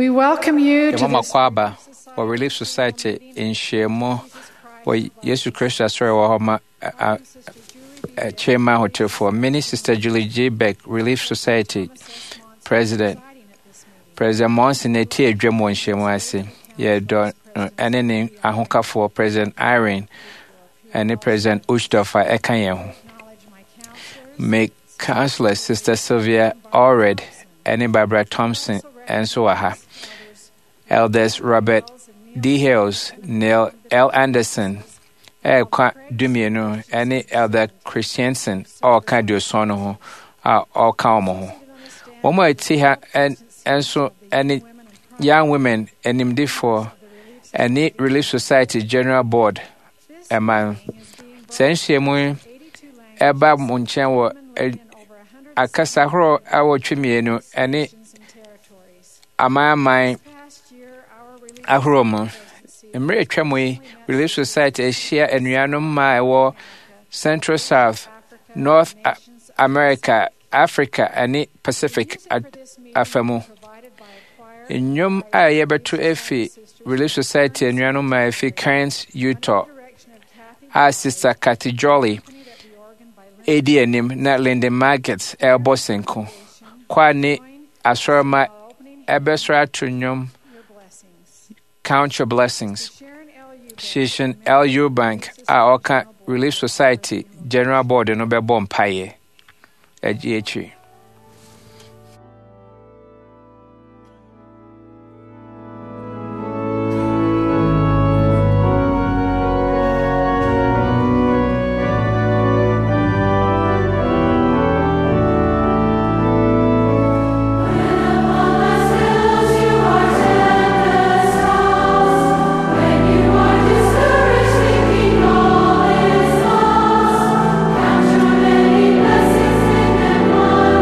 We welcome you to Mama this Kwaba or Relief Society in Shemo or Yesu Christ Asura Wahoma Chairman Hotel for Mini Sister Julie J. Beck Relief Society President Monsignor T. Dremo in Shemo Ase and then Ahunka for President Irene and the President Uchdorfer Ekanyehu. Make Councillor Sister Sylvia Allred and Barbara Thompson and so aha. Elders Robert D. Hills, Neil L. Anderson, Kwa Dumienu, and Elder Christiansen, all kind of son who are all calm. One more tea and so any young women and him for any Relief Society General Board. And man, Senshemu Eba Munchenwo Akasahro Awo Chimienu, any Amai Ahromo. Mmerɛ Twamwe Relief Society Asia Enuanom ma ɛwɔ Central South, North America, Africa, and Pacific afamu. Nnwom a yɛbɛto efi Relief Society Enuanom ma efi Cairns, Utah. Sister Kathy Jolly, edi anim na Linda Margets ɛbɔ senko. Kwani Asrama ɛbɛsra to nnwom. Count your blessings. Shishan L. Eubank, Oka Relief Society, General Board, and Obebon Paye, at GHE. Count your many blessings in them one.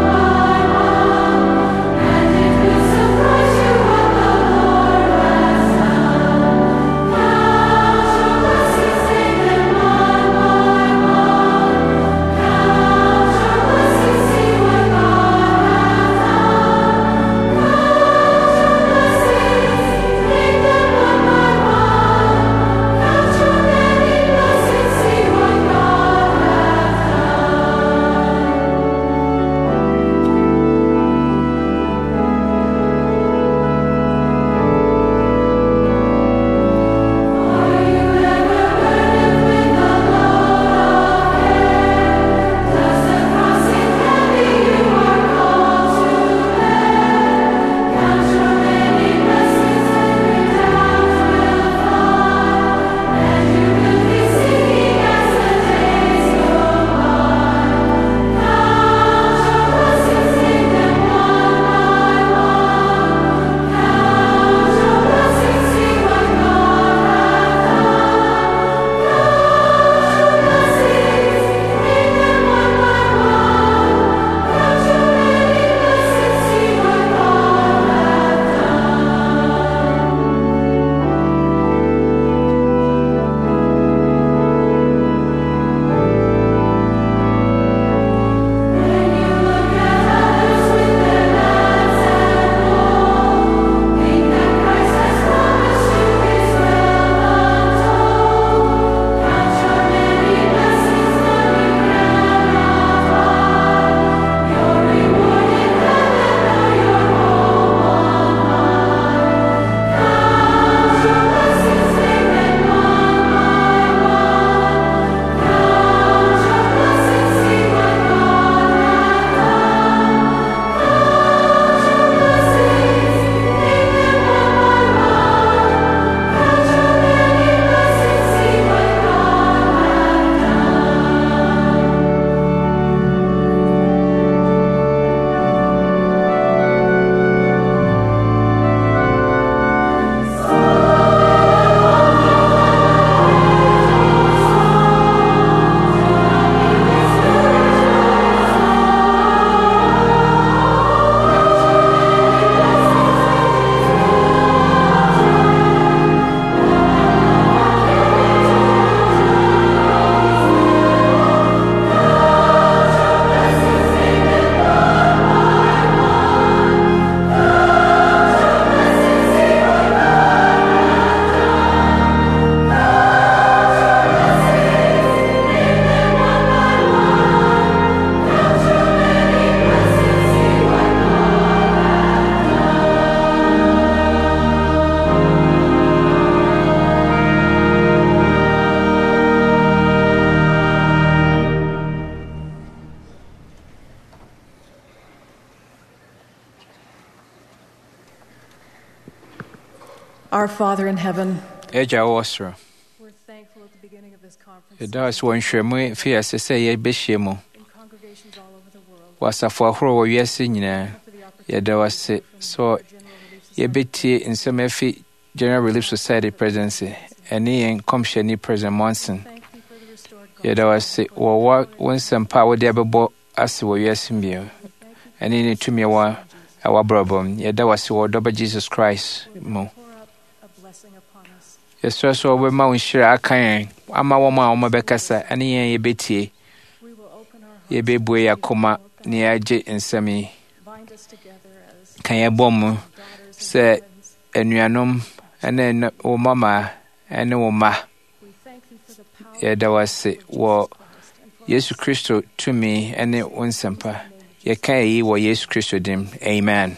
Our Father in heaven, Eja Osro. we're thankful at the beginning of this conference It does one shemu fi asese ye behyiemu. in congregations all over the world Wasafo ahoro wo wiase nyinaa. for the opportunity Yɛda wase so of General Relief Society. yɛbɛtie nsɛm afi General Relief Society presidency ɛne yɛn kɔmhyɛni President Monson. Thank thee for the restored Yɛda wase wɔwɔ wo nsɛm pa a wode abɛbɔ ase wɔ wiase bio ɛne ne tumi wɔ awabrabɔ mu. Yɛda wase wɔ dɔba Jesus Christ mu. pour out a blessing upon us. Yɛsrɛ so wɔbɛma wo nhyira aka yɛn ama wɔn a wɔbɛkasa ɛne yɛn yɛbɛtie. We will open our hearts, Yɛbɛbue yɛn akoma na yɛagye nsɛm yi. bind us together as Ka yɛbɔ mu daughters sɛ and sons. anuanom ɛne wo mama ɛne wo ma. We thank thee for the power Yɛda wase wɔ Christ and for Yesu Kristo tumi ɛne wo nsɛmpa. Yɛka eyi wɔ Yesu Kristo dim. Amen.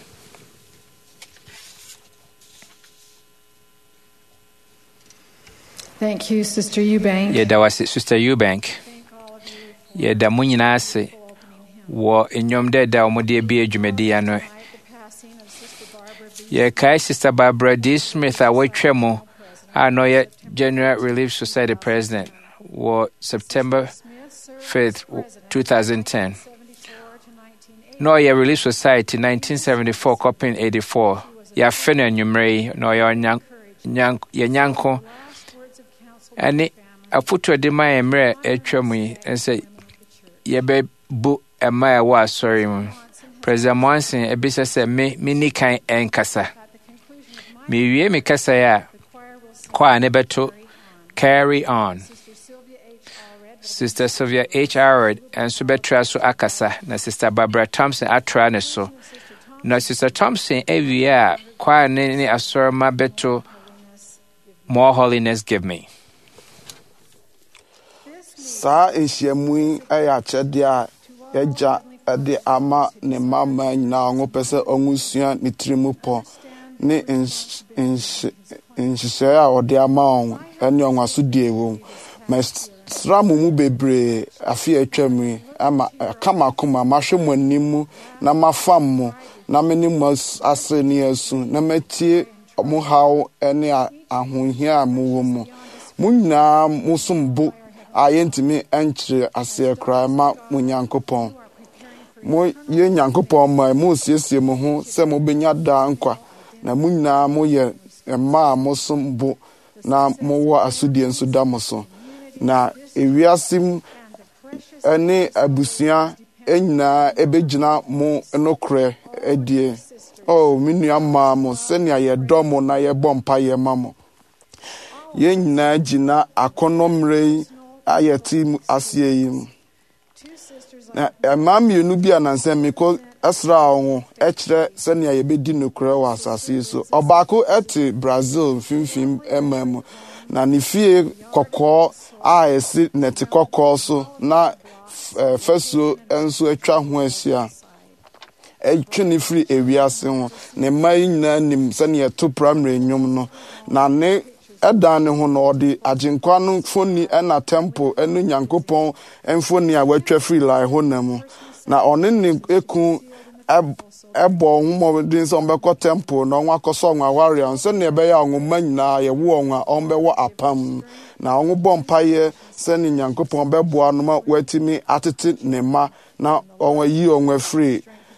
Thank you, Sister Eubank. Yɛda wase Sister Eubank. Thank all of you Yɛda mo nyinaa ase for opening hymn. wɔ nnwom dɛ da a wɔde abie dwumadi ano. Tonight, the passing of Sister Barbara B. Yɛkae Sister Barbara D. Smith a watwa mu a na ɔyɛ General Relief Society President wɔ September Smith served 5th, 2010. 74 to 1980. Na ɔyɛ Relief Society 1974 kɔpem 84. Yɛafe no anwummerɛ yi na ɔyɛ yɛ nyanko Last words of counsel ɛne afoto de ma yɛn mmerɛ a atwa mu yi sɛ yɛbɛbu ɛma a ɛwɔ asɔre mu. President Monson ebisa sɛ menni kan ɛnkasa. at the conclusion of my Mewie me kasa yi a the choir will sing kɔɔ a ne bɛto Carry On. Sister Sylvia H. Allred Sister Sylvia H. Howard nso bɛtoa so akasa na Sister Barbara Thompson atoa ne so. Na Sister Thompson awie a kɔɔ a ne asɔrema bɛto More Holiness Give Me. Saa nhyiamu yi yɛ akyɛdeɛ a yɛgya de ama ne mama nyinaa ɔmo pɛ sɛ ɔmo sua ne tiri mu pɔ ne nhyehyɛeɛ a ɔde ama ɔmo ne ɔmo asodie wɔ mu. Mesra mo mu bebree afe atwa mu yi ama kama koma mahwɛ mo anim mu na mafam mo na me ne mo asere ne asu na matie ɔmo haw ne ahohia a mowɔ mu. Mo nyinaa mo som bo a yɛntumi nkyerɛ aseɛ koraa ma mo Nyankopɔn. Mo yɛ Nyankopɔn ma mo siesie mo ho sɛ mobɛnya daa nkwa na mo nyinaa moyɛ mma a mo som bo na mowɔ asodie nso da mo so. Na ewiase mu ne abusua nyinaa ɛbɛgyina mo nokorɛ adie. Me nua maa mo sɛnea yɛdɔ mo na yɛbɔ mpayɛ ma mo. Yɛn nyinaa gyina akɔnnɔmmerɛ yi a yɛte mu aseɛ yi mu. Na mmaa mmienu bi anansɛ mekɔ ɛsra wɔn ɛkyerɛ sɛnea yɛbɛdi nokorɛ wɔ asase yi so. Ɔbaako ɛte Brazil mfimfini ɛma mu na ne fie kɔkɔɔ a ɛsi nɛte kɔkɔɔ so na fasuo nso atwa ho ahyia. Ɛtwe ne firi ewiase ho. Ne mma yi nyinaa nim sɛnea yɛto primary nnwom no na ne ɛdan ne ho na ɔde agyenkwa no mfoni ɛna temple ɛne Nyankopɔn mfoni a watwa firi lai ho na mu na ɔne ne eku ɛbɔ homɔden sɛ ɔmbɛkɔ temple na ɔnwa akɔsɔ ɔnwa aware a sɛnea ɛbɛyɛ a ɔnwoma nyinaa yɛwo ɔnwa ɔmbɛwɔ apam na ɔnwo bɔ mpayɛ sɛne Nyankopɔn bɛboa no ma watumi atete ne ma na ɔnwa yi ɔnwa firi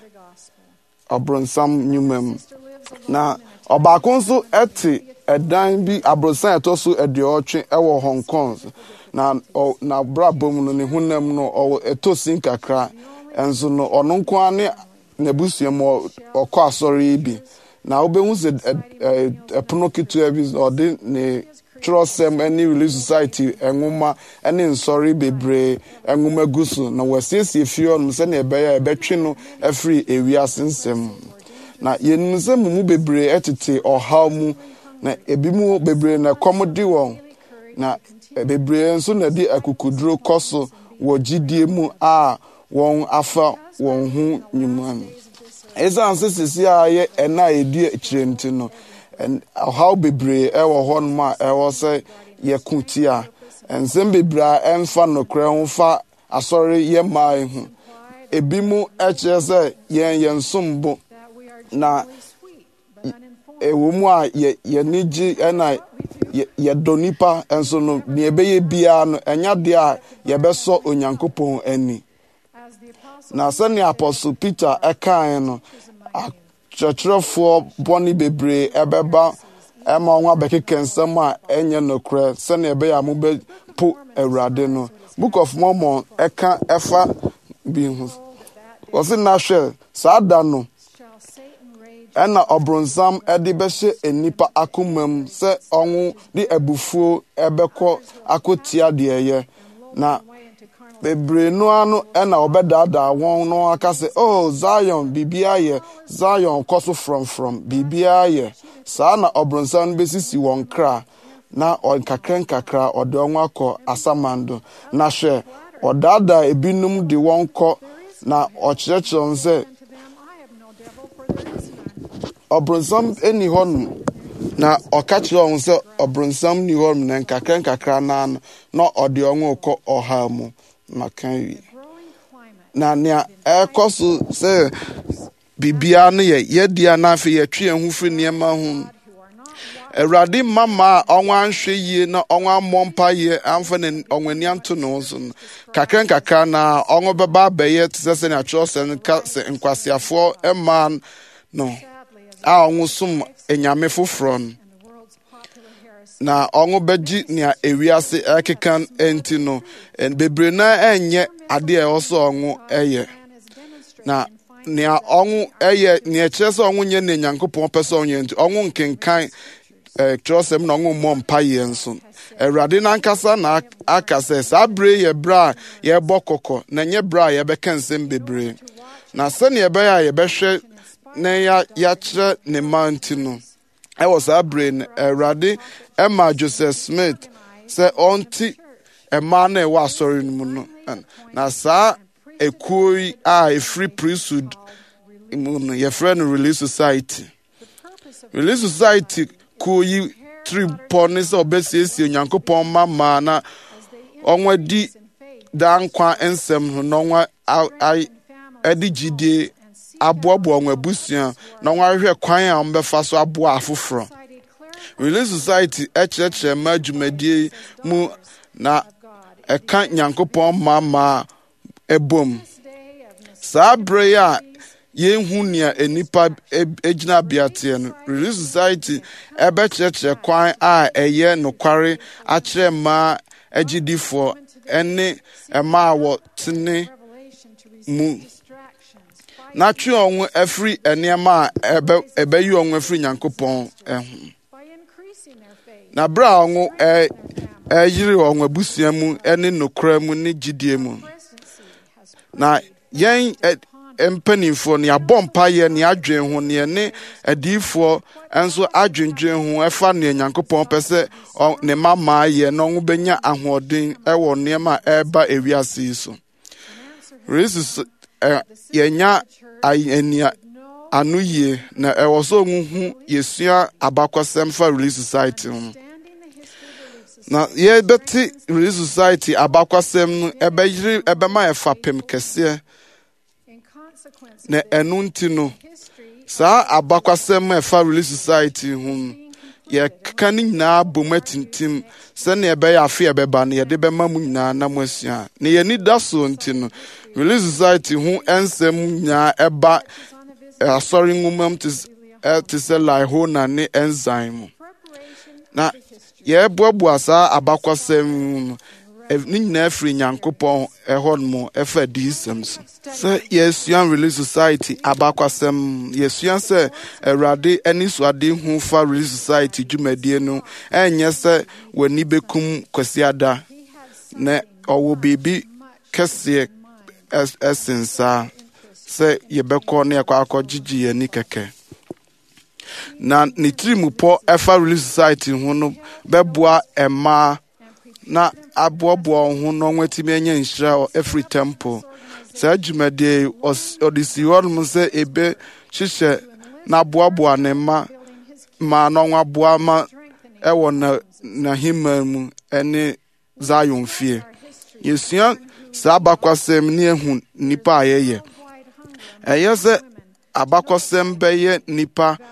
ɔbronsam nnwuma mu. Na ɔbaako nso ɛte ɛdan bi abrosan ɛtɔ so aduɔtwe ɛwɔ Hong Kong na brabɔ mu no ne honam no ɔwɔ ɛtɔ kakra ɛnso no ɔno nko ara ne n'abusua mu ɔkɔ asɔre yi bi na wobɛhu sɛ ɛpono ketewa bi ɔde ne twerɛsɛm ɛne Relief Society nwoma ɛne nsɔre bebree nwoma gu so na wɔasiesie fie hɔ nom sɛnea ɛbɛyɛ a ɛbɛtwe no afiri ewiase nsɛm. Na yɛnim sɛ mu bebree ɛtete ɔhaw mu na ebi mu bebree na kɔm di wɔn na bebree nso na di akukuduro kɔ so wɔ gyidie mu a wɔn afa wɔn ho nnwuma. Ɛsan sɛ sisi a yɛ ɛna ɛdi akyire nti no ɔhaw bebree ɛwɔ hɔ nom a ɛwɔ sɛ yɛko tia nsɛm bebree a ɛmfa nokorɛ ho fa asɔre yɛ mmaa ho. Ebi mu ɛkyerɛ sɛ yɛn som bo na ɛwɔ mu a yɛni gye ɛna yɛdɔ nipa nso no nea ɛbɛyɛ biara no ɛnya deɛ a yɛbɛsɔ onyankopɔn ani na sɛnea Apostle Peter ɛkaeɛ no akyerɛkyerɛfoɔ bɔne bebree ɛbɛba ɛma wɔn abɛkeka nsɛm a ɛnyɛ nokorɛ sɛnea ɛbɛyɛ a mobɛpo Awurade no. Book of Mormon ɛka ɛfa bi ho wɔsi na hwɛ saa da no ɛna ɔbronsam ɛde bɛhyɛ nipa akoma mu sɛ ɔmo de abufuo ɛbɛkɔ akɔtia deɛ ɛyɛ na bebree noa no ɛna ɔbɛdaadaa wɔn no aka sɛ oh Zion biribiara yɛ Zion kɔ so frɔmfrɔm biribiara yɛ saa na ɔbronsam no bɛsisi wɔn kra na nkakra ɔde wɔn akɔ asamando na hwɛ ɔdaadaa ebinom de wɔn kɔ na ɔkyerɛkyerɛ wɔn sɛ ɔbronsam ɛni hɔ nom na ɔka kyerɛ wɔn sɛ ɔbronsam ni hɔ nom na nkakra naa na ɔde wɔn kɔ ɔha mu na kan wi na nea ɛkɔ so sɛ biribiara no yɛdi a na afei yɛtwe yɛn ho firi nneɛma ho Awurade mama a ɔnwa anhwɛ yie na ɔnwa ammɔ mpa yie amfa na ɔnwani anto ne ho so no kakra na ɔnwa bɛba abɛyɛ te sɛ sɛnea Atwerɛsɛm no ka sɛ nkwasiafoɔ ɛmaa no a ɔnwo som enyame foforɔ no na ɔnwo bɛgye nea ewiase ɛkeka enti no bebree na ɛnyɛ adeɛ a ɛwɔ sɛ ɔnwo ɛyɛ na nea ɔnwo ɛyɛ nea ɛkyerɛ sɛ ɔnwo nyɛ nea Nyankopɔn pɛ sɛ ɔnyɛ nti ɔnwo nkenkan Kyerɛsɛm na ɔnwo mmɔ mpa yɛ nso Awurade nankasa na aka sɛ saa bere yɛ bere a yɛbɔ kɔkɔ na nyɛ bere a yɛbɛka nsɛm bebree na sɛnea ɛbɛyɛ a yɛbɛhwɛ na yɛakyerɛ ne mma nti no ɛwɔ saa bere no Awurade ɛma Joseph Smith sɛ ɔnte mmaa no ɛwɔ asɔre no mu no na saa ekuo yi a ɛfiri priesthood mu no yɛfrɛ no Relief Society kuo yi tripɔ ne sɛ ɔbɛsiesie Onyankopɔn ma maa na ɔnwa di daa nkwa nsɛm no na ɔnwa ɛde gyidie aboaboa ɔnwa abusua na ɔnwa ahwehwɛ kwan a ɔmbɛfa so aboa afoforɔ Relief Society ɛkyerɛkyerɛ ma dwumadie mu na ɛka Nyankopɔn ma ɛbom saa bere a yɛnhu nea nipa egyina abiateɛ no Relief Society ɛbɛkyerɛkyerɛ kwan a ɛyɛ nokware akyerɛ mmaa agyidifoɔ ɛne mmaa a wɔtene mu na twe wɔn afiri nneɛma a ɛbɛyi wɔn afiri Nyankopɔn ɛho na bere a wɔn ɛyere wɔn abusua mu ɛne nokware mu ne gyidie mu na yɛn mpanimfoɔ ne abɔ mpayɛ ne adwen ho ne ne adiifoɔ nso adwendwen ho ɛfa ne Nyankopɔn pɛ sɛ ne mama yɛ na ɔmo bɛnya ahoɔden ɛwɔ nneɛma a ɛreba ewiase yi so yɛnya ania ano yie na ɛwɔ sɛ ɔmo hu yɛsua abakɔsɛm fa Relief Society ho na yɛbɛte Relief Society abakɔsɛm no ɛbɛma yɛfa pem kɛseɛ na ɛno nti no saa abakwasɛm a ɛfa Relief Society ho no yɛka ne nyinaa bom atintim sɛnea ɛbɛyɛ afe ɛbɛba no yɛde bɛma mu nyinaa na mo asua na yɛni da so nti no Relief Society ho nsɛm nyinaa ɛba asɔre nwoma mu te sɛ Laihona ne Enzyme mu na yɛboaboa saa abakwasɛm mu no ne nyinaa firi Nyankopɔn ɛhɔ no ɛfa diisɛm so sɛ yɛsua Relief Society abakwasɛm yɛsua sɛ Awurade ani so ade ho fa Relief Society dwumadie no ɛnyɛ sɛ w'ani bɛkum kwasiada na ɔwɔ biribi kɛseɛ ɛsen saa sɛ yɛbɛkɔ ne yɛkɔ akɔgyegye yɛni kɛkɛ na ne tirimupɔ ɛfa Relief Society ho no bɛboa ɛmaa na aboaboa ho na ɔnwa timi anya nhyira ɛfiri temple saa dwumadie ɔde si hɔ nom sɛ ebe hyehyɛ na aboaboa ne ma na ɔnwa boa ma ɛwɔ na hima mu ɛne Zion fie yɛsua saa abakwasɛm ne ehu nipa a yɛyɛ ɛyɛ sɛ abakwasɛm bɛyɛ nipa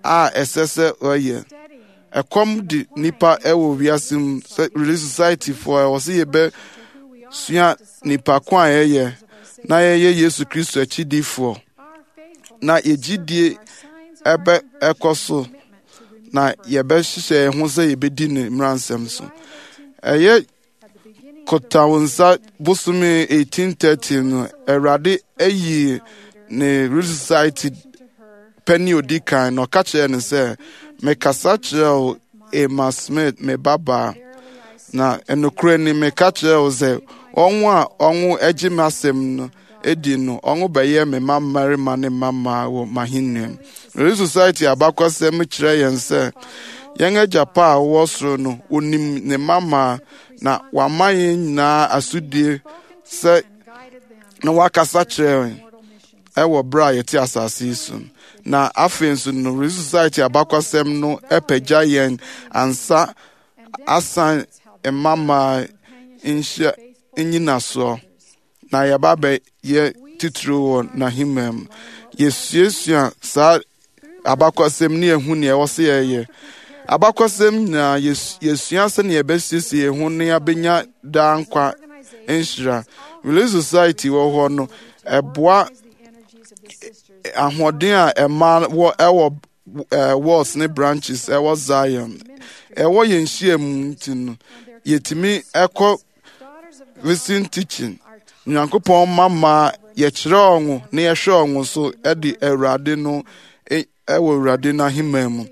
a ɛsɛ ɔyɛ ɛkɔm di nipa ɛwɔ wiase mu sɛ Relief Society for ɛwɔ sɛ yɛbɛ sua nipa ko a yɛyɛ na yɛyɛ Yesu Kristo akyidifoɔ na yɛgyidie ɛkɔ so na yɛbɛhyehyɛ yɛn ho sɛ yɛbɛdi ne mmaransɛm so ɛyɛ Kotawonsa bosome 1830 no Awurade ayi ne Relief Society pani odi kan na ɔka kyerɛ no sɛ mekasa kyerɛ wo Emma Smith me baba na ɛnokora ni meka kyerɛ wo sɛ ɔnwo a ɔnwo agye m'asɛm no edi no ɔnwo bɛyɛ me mmarima ne mama wɔ mahinnem Relief Society abakwasɛm kyerɛ yɛn sɛ yɛn agya pa a wɔ soro no onim ne mama na wama yɛn nyinaa asodie sɛ na wakasa kyerɛ yɛn ɛwɔ bere a yɛte asase yi so na afei nso no Relief Society abakwasɛm no ɛpagya yɛn ansa asan mama nhyɛ nyinasoɔ na yɛba bɛyɛ titiri wɔ n'ahemam yɛsuasua saa abakwasɛm ne yɛhu nea ɛwɔ sɛ yɛyɛ abakwasɛm nyinaa yɛsua sɛnea yɛbɛsiesie yɛn ho ne yɛabɛnya daa nkwa nhyira Relief Society wɔ hɔ no ɛboa ahoɔden a ɛma ɛwɔ wards ne branches ɛwɔ Zion ɛwɔ yɛn hyia mu nti no yɛtumi ɛkɔ visiting teaching Nyankopɔn mama yɛkyerɛ ɔnwo na yɛhwɛ ɔnwo so ɛde Awurade no ɛwɔ Awurade n'ahemman mu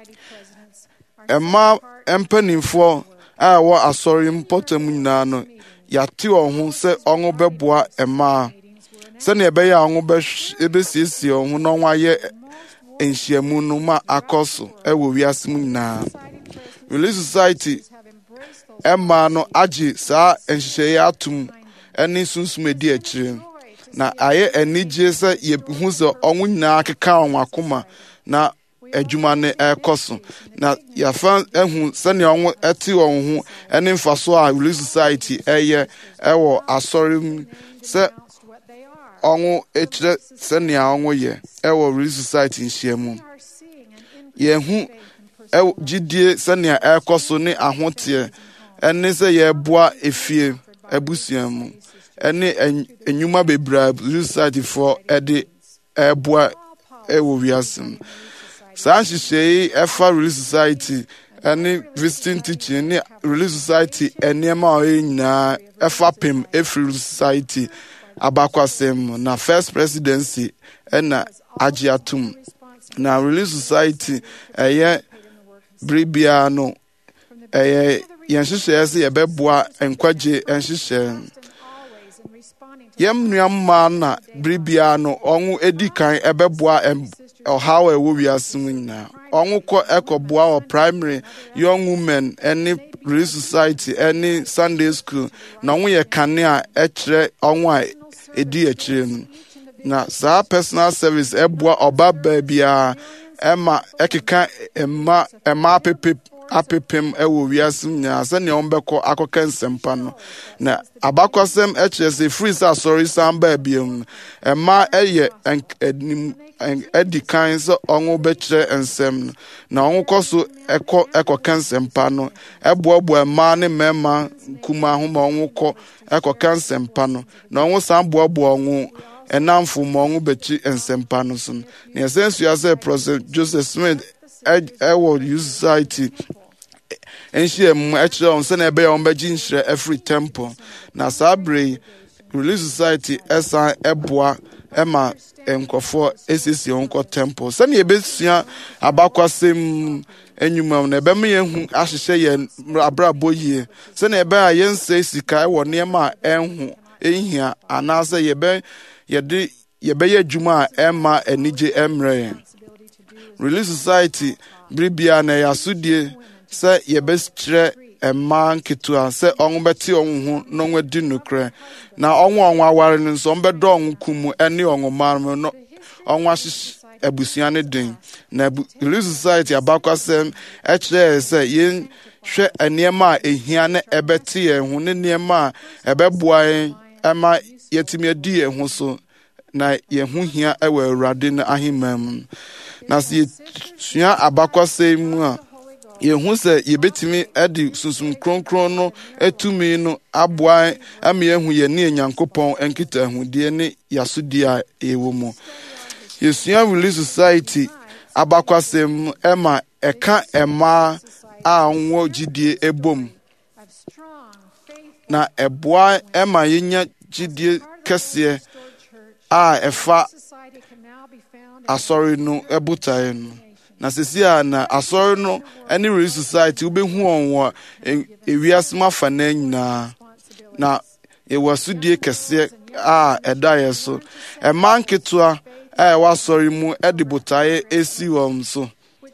ɛma mpanimfoɔ a ɛwɔ asɔre mpɔtam nyinaa no yɛate wɔn ho sɛ ɔnwo bɛboa ɛmaa sɛnea ɛbɛyɛ a ɔnwo bɛsiesie ɔnwo na ɔnwo ayɛ nhyiamu no ma akɔ so ɛwɔ wiase mu nyinaa Relief Society ɛmaa no agye saa nhyehyɛeɛ atom ɛne sunsum edi akyire na ayɛ anigye sɛ yɛhu sɛ ɔnwo nyinaa keka wɔn akoma na adwuma ne ɛkɔ so na yɛfa ehu sɛnea ɔnwo ɛte wɔn ho ɛne mfaso a Relief Society ɛyɛ ɛwɔ asɔre mu sɛ ɔnwo ekyerɛ sɛnea ɔnwo yɛ ɛwɔ Relief Society nhyia mu yɛhu gyidie sɛnea ɛkɔ so ne ahoteɛ ɛne sɛ yɛboa efie abusua mu ɛne enyuma bebree Relief Society for ɛde ɛboa ɛwɔ wiase mu saa nhyehyɛe ɛfa Relief Society ɛne visiting teaching ne Relief Society nneɛma a ɔyɛ nyinaa ɛfa pem efiri Relief Society abakwasɛm mu na first presidency ɛna agye atom na Relief Society ɛyɛ bere biara no ɛyɛ yɛn nhyehyɛeɛ sɛ yɛbɛboa nkwagye nhyehyɛe yɛn nnuammaa na bere biara no ɔnwo edi kan ɛbɛboa ɔhaw a ɛwɔ wiase mu nyinaa ɔnwo ɛkɔboa wɔ primary young women ɛne Relief Society ɛne Sunday school na ɔnwo yɛ kanea ɛkyerɛ ɔnwo a edi akyire no na saa personal service ɛboa ɔba baabiara ɛma ɛkeka ɛma apepem ɛwɔ wiase mu nyinaa sɛnea wɔn bɛkɔ akɔka nsɛmpa no na abakwasɛm ɛkyerɛ sɛ firi sɛ asɔre san baabi mu ɛma ɛyɛ ɛdi kan sɛ ɔnwo bɛkyerɛ nsɛm no na ɔnwo kɔ so ɛkɔka nsɛmpa no ɛboaboa mmaa ne mmarima nkumaa ho ma ɔnwo kɔ ɛkɔka nsɛmpa no na ɔnwo san boaboa ɔnwo ɛnamfo ma ɔnwo bɛkyi nsɛmpa no so no na yɛsɛ nsua sɛ President Joseph Smith ɛwɔ Youth Society nhyia mu ɛkyerɛ wɔn sɛnea ɛbɛyɛ wɔn bɛgye nhyerɛ ɛfiri temple na saa bere yi Relief Society ɛsan ɛboa ɛma nkurɔfoɔ esiesie wɔn kɔ temple sɛnea yɛbɛsua abakwasɛm enyuma na ɛbɛma yɛn ho ahyehyɛ yɛn abrabɔ yie sɛnea ɛbɛyɛ a yɛn nsɛ sika ɛwɔ nneɛma a ɛnho ehia anaasɛ yɛbɛyɛ adwuma a ɛma anigye ɛmmerɛ yɛn Relief Society bere biara na ɛyɛ asodie sɛ yɛbɛkyerɛ mmaa nketewa sɛ ɔnwo bɛte ɔnwo ho na ɔnwo adi nokorɛ na ɔnwo aware no nso ɔnbɛdɔ ɔnwo kumu ɛne ɔnwo mmaa no no ɔnwo ahyehyɛ abusua ne den na Relief Society abakwasɛm ɛkyerɛ sɛ yɛn hwɛ nneɛma a ehia ne ɛbɛte yɛn ho ne nneɛma a ɛbɛboa yɛn ɛma yɛtumi adi yɛn ho so na yɛn ho hia ɛwɔ Awurade no ahemman mu na sɛ yɛsua abakwasɛm mu a yɛhu sɛ yɛbɛtumi de sunsum kronkron no atumi no aboa ama yɛahu yɛne Nyankopɔn nkita ahudeɛ ne yɛasodie a ɛwɔ mu. Yɛsua Relief Society abakwasɛm ma ɛka mmaa a wɔwɔ gyidie ebom, na ɛboa ma yɛnya gyidie kɛseɛ a ɛfa asɔre no botaeɛ no. Na sisi a na asɔre no ne Relief Society wobɛhu wɔn wɔ ewiase mu afa na nyinaa, na yɛwɔ asodie kɛseɛ a ɛda yɛ so. Ɛma nketewa a ɛwɔ asɔre mu de botaeɛ esi wɔn so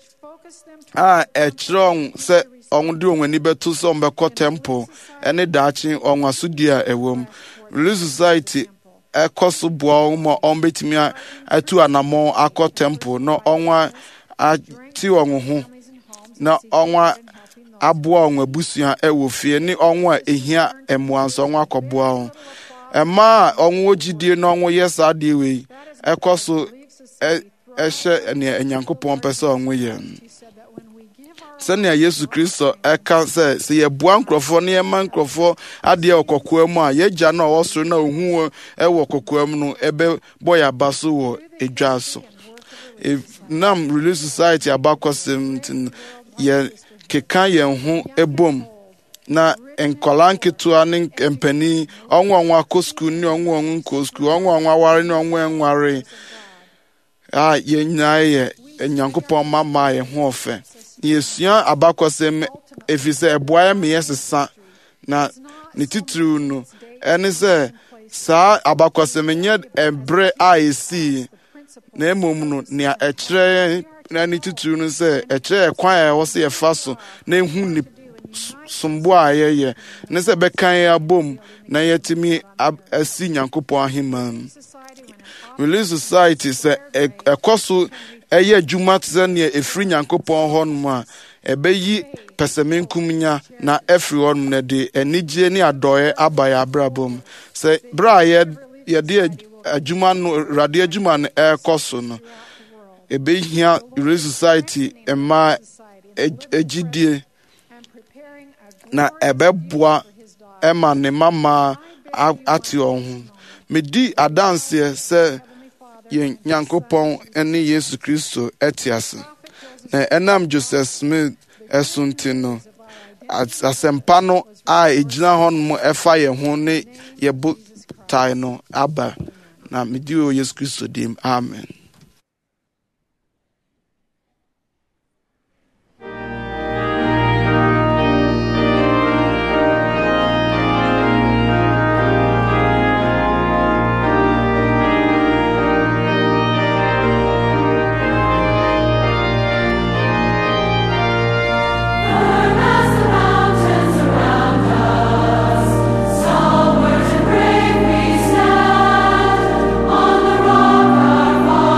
a ɛkyerɛ wɔn sɛ wɔn de wɔn ani bɛto sɛ wɔn bɛkɔ temple ne daakye wɔn asodie a ɛwɔ mu. Relief Society ɛkɔ so boa wɔn ma wɔn bɛtumi atu anammɔn akɔ temple na wɔn ati wɔn ho na wɔn aboa wɔn abusua wɔ fie ne wɔn a ehia mmoa nso wɔn akɔboa wɔn. Ɛma a wɔn wɔ gyidie na wɔn yɛ saa adeɛ wei ɛkɔ so ɛhyɛ nea Nyankopɔn pɛ sɛ wɔn yɛ. Sɛnea Yesu Kristo ɛka sɛ yɛboa nkurɔfoɔ na yɛma nkurɔfoɔ adeɛ wɔ kɔkoa mu a yɛgya no a ɔwɔ soro na ohu wɔ kɔkoa mu no ɛbɛbɔ yɛ aba so wɔ edwa so. Nam Relief Society abakwasɛm nti yɛ keka yɛn ho ebom na nkɔla nketewa ne mpanin ɔnwo akɔ sukuu ne ɔnwo nkɔ sukuu, ɔnwo aware ne ɔnwo nware a yɛn nyinaa yɛ Nyankopɔn mama yɛn ho ɔfɛ. Yɛsua abakwasɛm ɛfiri sɛ ɛboa yɛ ma yɛsesa, na ne titiriw no ɛne sɛ saa abakwasɛm nyɛ ɛbrɛ a ɛsii, na mmom no nea ɛkyerɛ na ne titiriw no sɛ ɛkyerɛ ɛkwan a ɛwɔ sɛ yɛfa so na ehu ne sombo a yɛyɛ ne sɛ bɛka yɛ abom na yɛtumi asi Nyankopɔn ahemman mu. Relief Society sɛ ɛkɔ so ɛyɛ adwuma te sɛ nea ɛfiri Nyankopɔn hɔ nom a ɛbɛyi pɛsɛmenkumnya na ɛfiri hɔ nom na de anigye ne adɔeɛ aba yɛ abrabɔ mu. Sɛ berɛ a yɛde adwuma no Awurade adwuma no ɛrekɔ so no, ɛbɛhia Relief Society mmaa agyidie na ɛbɛboa ɛma ne mama ate wɔn ho. Medi adanseɛ sɛ yɛn Nyankopɔn ne Yesu Kristo ɛte ase, na ɛnam Joseph Smith ɛso nti no asɛmpa no a ɛgyina hɔ nom ɛfa yɛn ho ne yɛbo tae no aba, na medi wɔ Yesu Kristo dim. Amen. On the rock our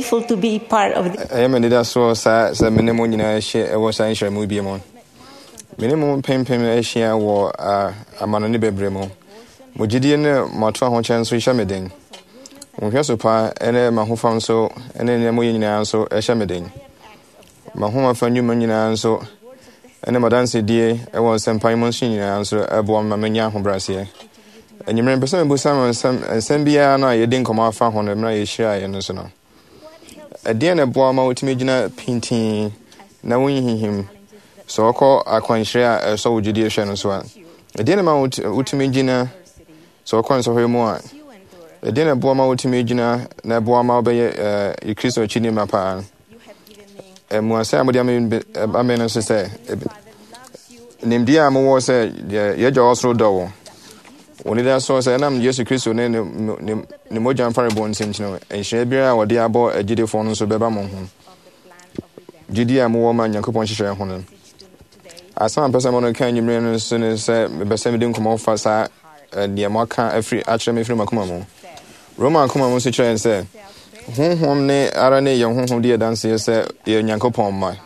grateful to be part of the. I am a leader, so sa minimum in a share was I shall move beyond. Minimum payment share war a manani bebremo. Mujidian Matra Honchans Rishamedin. Muhasopa, and a Mahufan so, and then Yamuina so a shamedin. Mahuma for Newman so, and a Madansi dear, I was some Paimon Senior answer a born Mamania Hombrasia. And you remember some Busam and Sambia, no, you didn't come out from home, and share and so on. At the end of Boama Ultimagina painting, knowing him, so I call a coin share a so judicial as well. At the end of Ultimagina, so I can't so more. At the end of Boama Ultimagina, Naboama Bay, Christo Chinima Pa. And more Samudiam Bamenos say, named Diamo was a Yaja also door. When it saw say, I'm Jesus Christ, Nemojan Farabon Sentinel, and Shabia or Diabo, a Gideon so Bebamon. Gidia Moman, Yakupon share Honor. As some person on a can you bring as soon as Bessemidum come off as I, and Yamaka, a free actually from Macumamo. Roman Kumamo Sicha and said, Home ne Arane, young home dear dancer said, Yankopon my.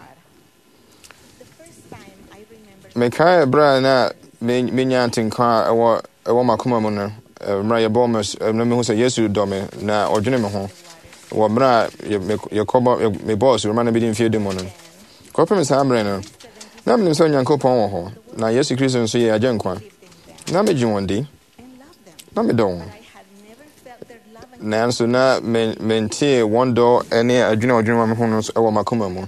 Mekai Brana, Minyantin car, or a woman Kumamona, Maria Bomas, who say yes, you domme, now or Jennifer. Or Bra, your cobo, my boss, you run a bit in few demon. Copper is Hambrainer. Nam so Yankopon ho. Now yes, Christian say a junkwan. Namage one day. Namidon. Nan so na mentie one door any a junior honos or Macumamo.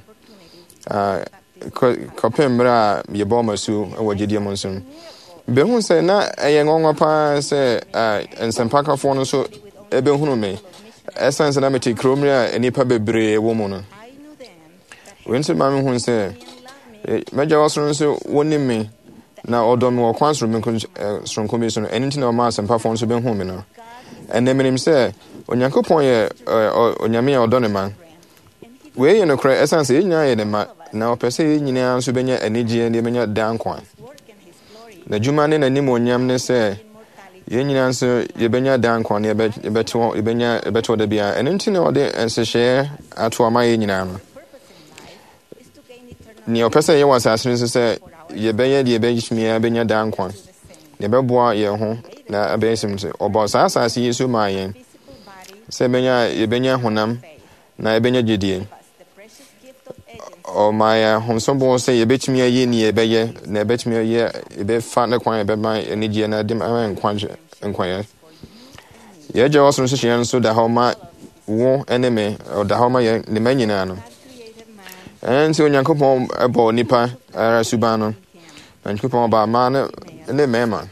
Copem Bra, your bomber or Gideon. Behun say na a young pa say and some packer phone so Ebehume. Essence and amity chromia and nipa bebre woman. When said Mammy who say, Major also so one me now or don't more quans from commission anything or mass and perform to be home. And then him say, when Yankopon or Yami or Doneman. We in a cry essence in now per se in Subenia and Niji and Yamina down quan. The Juman and Nimoniam say, Yen answer Yabenya down quan, Yabenya better the beer, and into no day and say share at my Yen. Near person you was asking to say, Yabenya, the bench me, Abenya down quan. Yabebois, your home, na a basin, or boss as I see you so my yen. Sebenya, Yabenya honam, na Abenya Gideon. Or my homesombo say, you bet me a year near Bayer, ne bet me a year, a bit fat acquire by my energy and I dim inquire. Yet you also say, so the homa war enemy or the homa the maniano. And so Yankopon about Nipa, Subano, and Coupon about man and the mamma.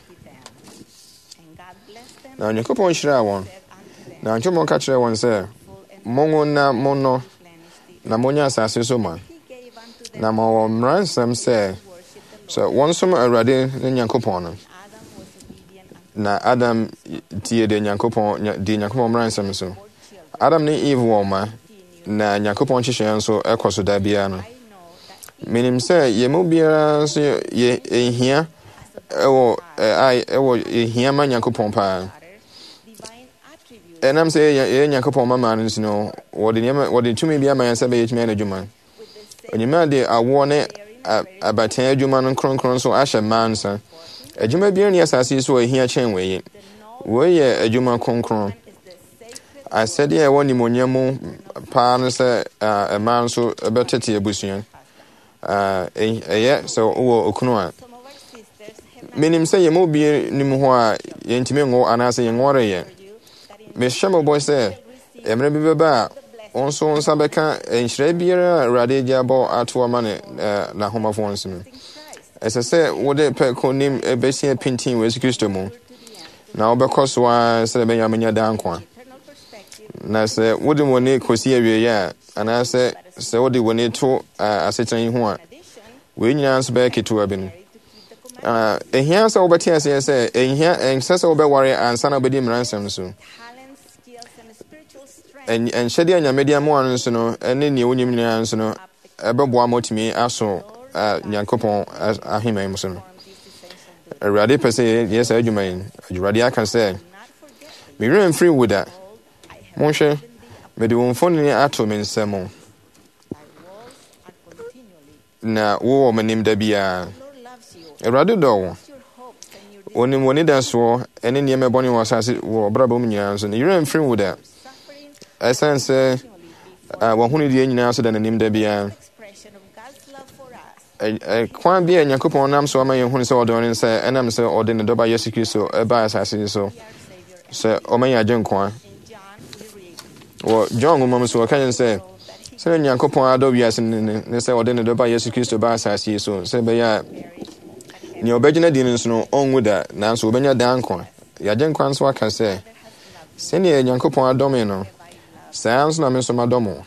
Now Yankopon share one. Now Jumon catcher one, sir. Mongo na mono, Namonia Sassuma. Now, more ransom say, so one summer already in Yankopon. Now, Adam Tia de Yankopon, the Yankopon ransom so. Adam ni Eve woman, na Yankopon Chishan so equals to Dabiano. Meaning, say, ye mobia, so ye here, or I hear my Yankopon pa. And I'm saying, Yankopon mamma, no, what the two may be a man, Sabbath management. When you made a warn it about 10 Juman and Cron so Asher man, sir. A Juma beer near Sassi so here chain way. Were ye a Juma Concron? I said, yeah, one pneumonia, pan, sir, a man so a better tea bussian. So, Okunoa. Meaning say, you move be Nimua, Yentimingo, and I say, water yet. Miss Shamble boy said, Emre Baba. Also on Sabeka and Shrebia Radia Bo Atua Mane na Homa Fonds. As I said, what they pet name a Bessia Pintin with Christomo. Now because why said Benjamin Danqua. And I said, wouldn't one need Cosia, and I said, so what do we need to a certain one? We answer back to a bin. And here's over tears, say, and here and says over warrior and son of Bedim ransom soon. And Shady and your media more, so no, and then you wouldn't so no, a bobo to me, also, Yankopon as a him, a ready per se, yes, you may, you ready, I can say. Me run free with that. Monsieur, mede wo mfoni ato me nsɛm na wo m'anim da biara Awurade dɔ wo onim woni da so ene nneɛma bɔne wɔ asase wɔ brabɔ mu nyinaa nso ne yere mfiri wo da ɛsan sɛ wɔhunu die nyinaa so da n'anim da biara kwan bi a Nyankopɔn nam so ama yɛhunu sɛ ɔdɔ ne sɛ ɛnam sɛ ɔde ne dɔba Yesu Kristo ɛbaa asase so sɛ ɔma yɛ agye nkwa wɔ John nwoma mu so ɔka yɛn sɛ Nyankopɔn adɔ wiase ne sɛ ɔde ne dɔba Yesu Kristo baa asase so sɛ ɛbɛyɛ a nea ɔbɛgyina di no nso no ɔnwu da nanso ɔbɛnya daa nkwa yɛagye nkwa nso aka sɛ sɛnea Nyankopɔn adɔ me no saa nso na me nso madɔ mo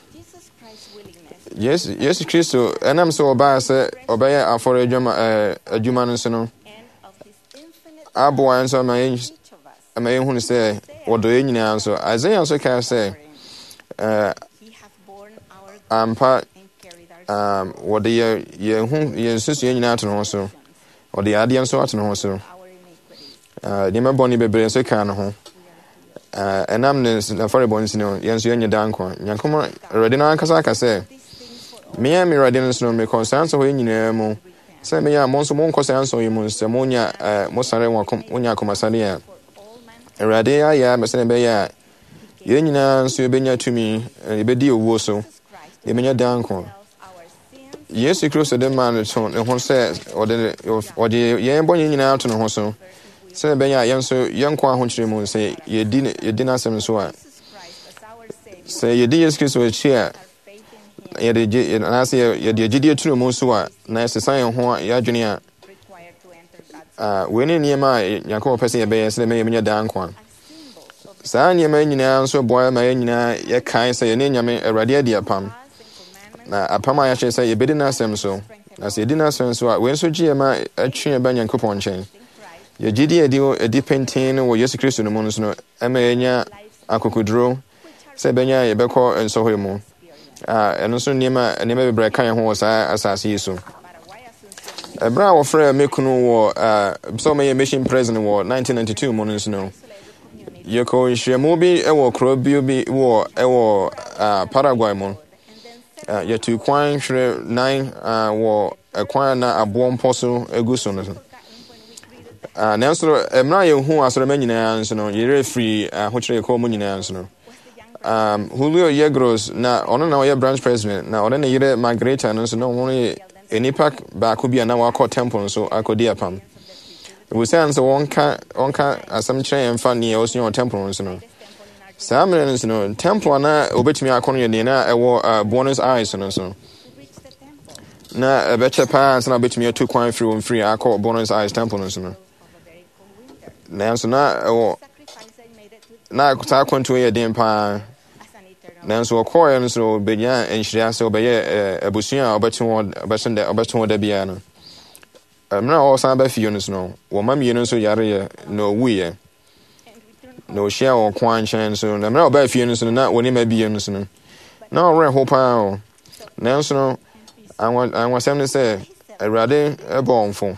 Yesu Kristo ɛnam sɛ ɔbaa sɛ ɔbɛyɛ afɔre adwuma no nso no aboa nso ama yɛhunu sɛ wɔdɔ yɛ nyinaa nso Isaiah nso kaa sɛ ampa wɔde yɛn nsusua nyinaa ato ne ho so ɔde adeɛ nso ato ne ho so nneɛma bɔne bebree nso kaa ne ho ɛnam ne afɔre bɔne nsi no yɛn nso yɛnyɛ daa nkwa Nyankopɔn Awurade no ankasa aka sɛ mea me Awurade no nso no mekɔ saa nsɔ hɔ yi nyinaa mu sɛ meyɛ a mo nso monkɔ saa nsɔ yi mu sɛ mosare wonya akomasade a Awurade ayɛ a sɛ ɛbɛyɛ a yɛn nyinaa nso yɛbɛnya tumi yɛbɛdi owuo so yɛbɛnya daa nkwa Yesu Kristo de maa ne to ne ho sɛ ɔde yɛn bɔne nyinaa to ne ho so sɛ ɛbɛyɛ a yɛn nso yɛn nkwa ahokyere mu sɛ yɛdi n'asɛm so a sɛ yɛdi Yesu Kristo akyi a yɛde agyidie turo mu so a na yɛsesa yɛn ho yɛadwene a wei ne nneɛma a Nyankopɔn pɛ sɛ yɛbɛyɛ sɛ yɛbɛnya daa nkwa saa nneɛma nyinaa nso boa ma yɛn nyinaa yɛkae sɛ yɛne Nyame Awurade adi apam na apam a yɛahyɛ sɛ yɛbɛdi n'asɛm so na sɛ yɛdi n'asɛm so a wei nso gye yɛ ma atwe yɛba Nyankopɔn nkyɛn yɛgyidi adi pɛnten no wɔ Yesu Kristo no mu no so no ɛma yɛnya akokoduro sɛ ɛbɛnya yɛbɛkɔ nsɔhɔ mu ɛno nso nneɛma bebree ka yɛn ho wɔ saa asase yi so ɛberɛ a wɔfrɛ me kunu wɔ sɛ ɔmɛyɛ mission president wɔ 1992 mu no nso no yɛkɔ nhyiamu bi wɔ kuro bi wɔ Paraguay mu yɛtu kwan hwerɛ 9 wɔ ɛkwan na aboɔ mpɔ so egu so no nanso mmerɛ a yɛhu asɔrɔma nyinaa nso no yɛrɛ firi ahokyerɛ yɛkɔɔ mu nyinaa nso no Julio Yegros na ɔno na ɔyɛ branch president na ɔno ne yere Margareta no nso na ɔno yɛ nipa baako bi a na wakɔ temple nso akɔdi apam ebusa nso wɔnka asɛm kyerɛ yɛn fa nea ɔsua wɔ temple nso no saa mmerɛ no nso no temple na obetumi akɔ no yɛ nea na ɛwɔ Buenos Aires no nso na ɛbɛkyɛ paa nso na obetumi atu kwan firi akɔ Buenos Aires temple no nso no nanso na ɛwɔ na saa kwantuo yɛ den paa nanso ɔkɔɔɛ no so bɛnya nhyira sɛ ɔbɛyɛ abusua a ɔbɛto hɔ da biara no mmerɛ a ɔsan ba fie no so no wɔma mmienu nso yareyɛ na ɔwuiɛ na ɔhyia wɔ kwan nkyɛn nso na mmerɛ a ɔbaa fie no so no na wɔne ma bie no so no na ɔwerɛ ho paa o nanso no anwasɛm no sɛ Awurade ɛbɔ ɔmfo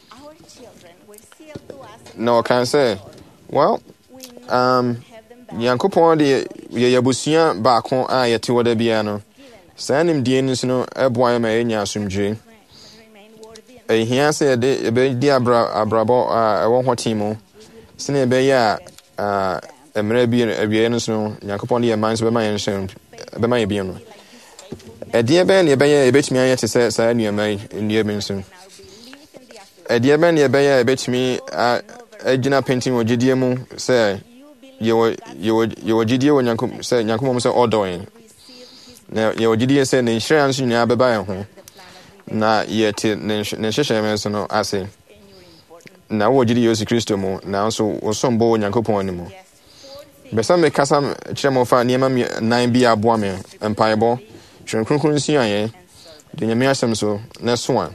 na ɔka sɛ Nyankopɔn de yɛyɛ abusua baako a yɛte hɔ da biara no saa nimdeɛ no nso no ɛboa yɛ ma yɛnya asomdwoe ɛhia sɛ yɛbɛdi abrabɔ a ɛwɔ hɔ te mu sɛnea ɛbɛyɛ a mmerɛ bi awieɛ no so no Nyankopɔn de yɛ man so bɛma yɛ bio no ɛdeɛ bɛyɛ ne yɛbɛtumi ayɛ te sɛ saa nnua bi nso ɛdeɛ bɛyɛ ne yɛbɛtumi agyina pɛntin wɔ gyidie mu sɛ yɛwɔ gyidie wɔ Nyankopɔn mu sɛ ɔdɔ yɛn na yɛwɔ gyidie sɛ ne nhyira nso nyinaa bɛba yɛn ho na yɛte ne nhyehyɛeɛ nso no ase na wowɔ gyidie Yesu Kristo mu nanso wosom bɔ wɔ Nyankopɔn anim bɛsɛ mekasa kyerɛ mo fa nneɛma 9 bi aboa me mpaebɔ twerɛ kronkron nsuaeɛ de Nyame asɛm so na so a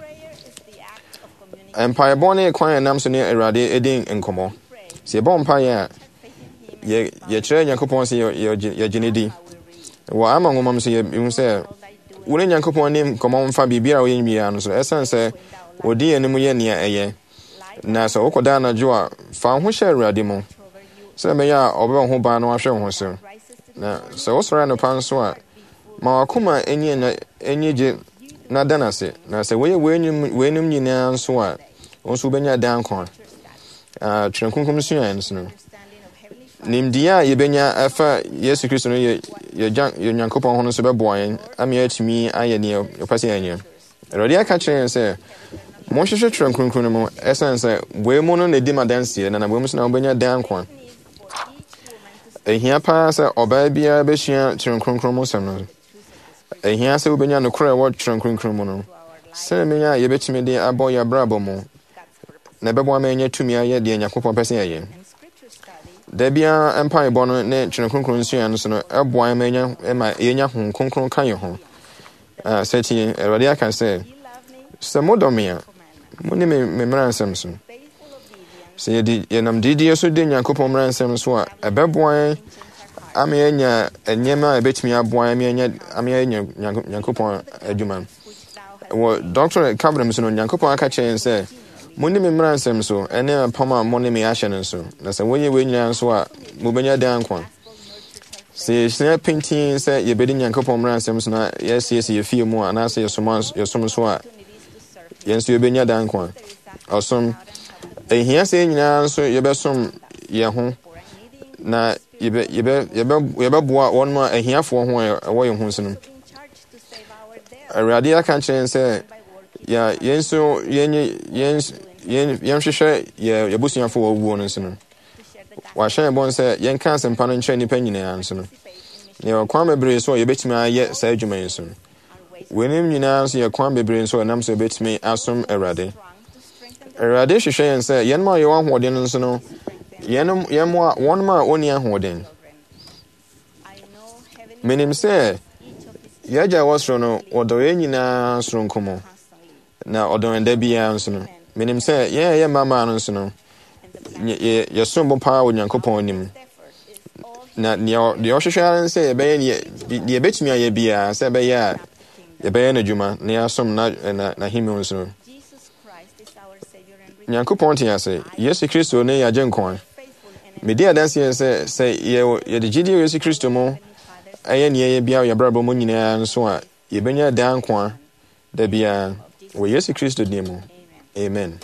mpaebɔ ne kwan ɛnam so ne Awurade ɛdi nkɔmmɔ sɛ yɛbɔ mpaeɛ a yɛkyerɛ Nyankopɔn sɛ yɛgye ne di wɔ ama nwoma m so yɛhu sɛ wo ne Nyankopɔn ne nkɔmmɔ mfa biribiara a woyɛ nwiea no so ɛsiane sɛ ɔdi yɛn anim yɛ nea ɛyɛ na sɛ wokɔda anadwo a fa wo ho hyɛ Awurade mu sɛ ɛbɛyɛ a ɔbɛwɔ ho baa na wahwɛ wo ho so na sɛ wosɔre anɔpa nso a ma wakoma enyi gye na da n'ase na sɛ wɔyɛ wɔenum nyinaa nso a wɔn nso bɛnya dan nkwa twerɛ kronkron sua nso no nimdeɛ a yɛbɛnya afa Yesu Kristo no yɛ Nyankopɔn ho no so bɛboa yɛn ama yɛatumi ayɛ nea yɛpɛ sɛ yɛnyɛ Awurade aka kyerɛ yɛn sɛ monhwehwɛ twerɛ kronkron no mu ɛsiane sɛ wɔn mu no na ɛdi ma danseɛ na wɔn mu so na wɔbɛnya dan nkwa ehia paa sɛ ɔbaa biara bɛsua twerɛ kronkron mu nsɛm no ehia sɛ wobɛnya nokorɛ ɛwɔ twerɛ kronkron mu no sɛ menya yɛbɛtumi de abɔ yɛ abrabɔ mu na ɛbɛboa ma yɛnya tumi ayɛ deɛ Nyankopɔn pɛ sɛ yɛyɛ da biara mpaebɔ no ne twerɛ kronkron nsua no so no ɛboa ma yɛnya ho kronkron ka yɛ ho sɛ tie Awurade aka sɛ modɔ me a mo ne me mmara nsɛm so sɛ yɛnam didie so de Nyankopɔn mmara nsɛm so a ɛbɛboa yɛn ama yɛnya nneɛma a ɛbɛtumi aboa ama yɛnya Nyankopɔn adwuma wɔ Dr. Kabram so no Nyankopɔn aka kyerɛ yɛn sɛ mo ne me mmara nsɛm so ɛne apam a mo ne me ahyɛ no nso na sɛ wɔyɛ wei nyinaa nso a mobɛnya dan nkwa sɛ yɛhyia pintin sɛ yɛbɛdi Nyankopɔn mmara nsɛm so na yɛsiesie yɛfie mu a anaasɛ yɛsom so a yɛn nso yɛbɛnya dan nkwa ɔsom ehia sɛ nyinaa nso yɛbɛsom yɛn ho na yɛbɛboa wɔn a ahiafoɔ ho a ɛwɔ yɛn ho so no Awurade aka kyerɛ sɛ yɛn nso yɛnhwehwɛ yɛbusuafo wɔ wuo no nso no wahyɛ yɛn bɔn sɛ yɛnka asɛmpa no nkyerɛ nnipa nyinaa nso no na yɛwɔ kwan bebree so a yɛbɛtumi ayɛ saa adwuma yi so no wɔnim nyinaa nso yɛ kwan bebree nso a ɛnam so yɛbɛtumi asom Awurade hwehwɛ yɛn sɛ yɛn ma yɛwɔ ahoɔden no nso no wɔn a wɔnni ahoɔden menim sɛ yɛagya wɔ soro no wɔdɔ yɛn nyinaa soronko mu na ɔdɔ yɛn da biara nso no menim sɛ yɛn mmamaa no nso no yɛsom bo paa wɔ Nyankopɔn anim na deɛ ɔhwehwɛ ara sɛ yɛbɛyɛ deɛ yɛbɛtumi ayɛ biara sɛ ɛbɛyɛ a yɛbɛyɛ n'adwuma na yɛasom n'ahemi nso no Nyankopɔn te ase Yesu Kristo ne yɛagye nkwa medi adanseɛ sɛ yɛde gyidie wɔ Yesu Kristo mu ɛyɛ nea yɛ biara yɛbrabɔ mu nyinaa nso a yɛbɛnya dan nkwa da biara wɔ Yesu Kristo din mu amen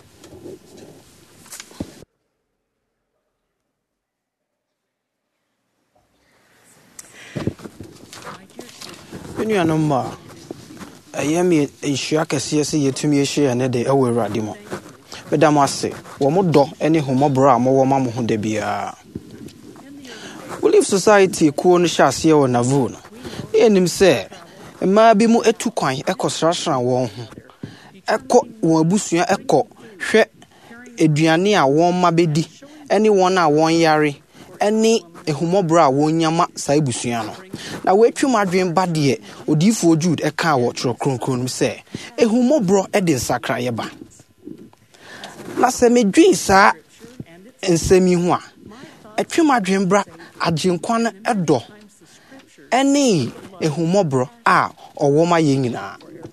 Enuanom a ɛyɛ me nhyia kɛseɛ sɛ yɛtumi ahyia ne de ɛwɔ Awurade mu bɛda mo ase wɔ mo dɔ ne homɔborɔ a mowɔ ma mo ho da biara Relief Society kuo no hyɛ aseɛ wɔ Navu no yɛnim sɛ mmaa bi mu etu kwan ɛkɔsrasra wɔn ho ɛkɔ wɔn abusua ɛkɔ hwɛ aduane a wɔn ma bɛdi ɛne wɔn a wɔn yare ɛne ehumɔborɔ a wɔn nyama saa abusua no na wɔatwam adwen ba deɛ odiifoɔ Jude ɛka wɔ twerɛ kronkron no sɛ ehumɔborɔ ɛde nsakraeɛ ba na sɛ medwen saa nsɛm yi ho a atwam adwen bra agyenkwa no ɛdɔ ɛne ehumɔborɔ a ɔwɔ ma yɛn nyinaa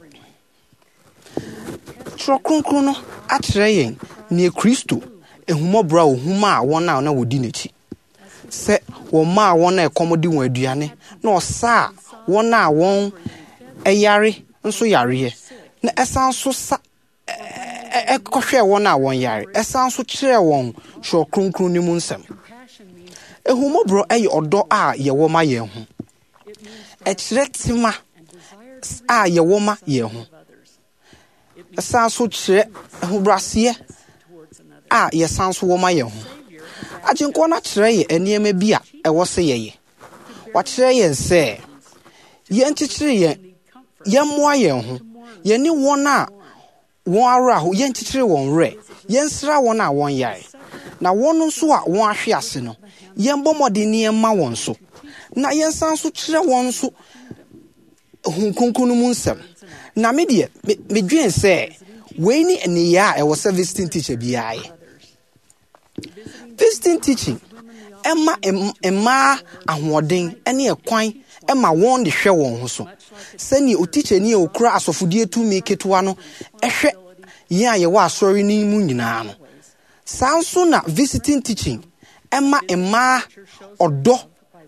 twerɛ kronkron no akyerɛ yɛn ne Kristo ehumɔborɔ a ohuma a wɔn a na wɔdi n'akyi sɛ wɔn ma wɔn a ɛkɔm di wɔn aduane na ɔsa wɔn a wɔn ɛyare nso yareɛ na ɛsan so sa ɛkɔhwɛ wɔn a wɔn yare ɛsan so kyerɛ wɔn twerɛ kronkron no mu nsɛm ehumɔborɔ ɛyɛ ɔdɔ a yɛwɔ ma yɛn ho ɛkyerɛ tema a yɛwɔ ma yɛn ho ɛsan so kyerɛ ahobraseɛ a yɛsan so wɔ ma yɛn ho agyenkwa no kyerɛ yɛ nneɛma bi a ɛwɔ sɛ yɛyɛ wakyerɛ yɛn sɛ yɛnkyekyere yɛmmoa yɛn ho yɛne wɔn a wɔn ara ho yɛnkyekyere wɔn werɛ yɛnsra wɔn a wɔn yare na wɔn nso a wɔn ahwe ase no yɛmbɔ mmɔden nneɛma wɔn so na yɛnsan so kyerɛ wɔn nso kronkron no mu nsɛm na me deɛ medwen sɛ wei ne nneyɛ a ɛwɔ sɛ visiting teacher biara yɛ visiting teaching ɛma mmaa ahoɔden ne ɛkwan ɛma wɔn de hwɛ wɔn ho so sɛnea otikyani a okura asɔfodie tumi ketewa no ɛhwɛ yɛn a yɛwɔ asɔre no mu nyinaa no saa nso na visiting teaching ɛma mmaa ɔdɔ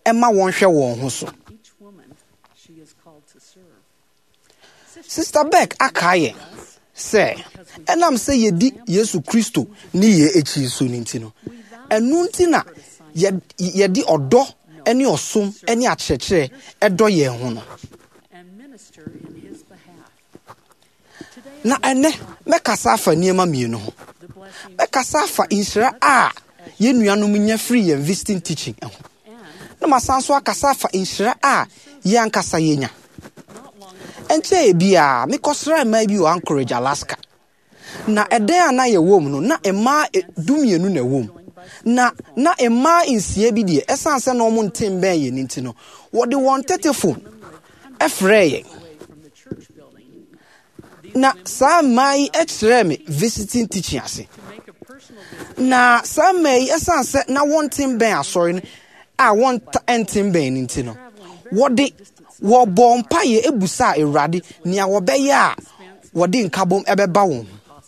ɛma wɔn hwɛ wɔn ho so. each woman she is called to serve. Sister Beck akaye sɛ ɛnam sɛ yɛdi Yesu Kristo ne yɛ akyi so ne nti no ɛnu nti na yɛdi ɔdɔ ɛne ɔsom ɛne akyerɛkyerɛ ɛdɔ yɛn ho no. And minister in his behalf. Today, Na ɛnɛ mɛkasa afa nneɛma mmienu ho. the blessing Mɛkasa afa nhyira a yɛn nuanom nya firi yɛn visiting teaching ho. Na masan so akasa afa nhyira a yɛn ankasa yɛnya. Ɛnkyɛ bia mekɔsra mmaa bi wɔ Anchorage, Alaska. Na ɛdan a na yɛwɔ mu no na mmaa dumienu na ɛwɔ mu. Na mmaa nsia bi deɛ ɛsan sɛ na ɔmo ntem bɛn yɛn nti no wɔde wɔn telephone ɛfrɛ yɛn. from the church building Na saa mmaa yi ɛkyerɛ me visiting teaching ase. to make a personal visit. Na saa mmaa yi ɛsan sɛ na wɔn ntem bɛn asɔre no a wɔn ntem bɛn ne nti no wɔbɔ mpaeɛ ebusa Awurade nea wɔbɛyɛ a wɔde nkabom ɛbɛba wɔn.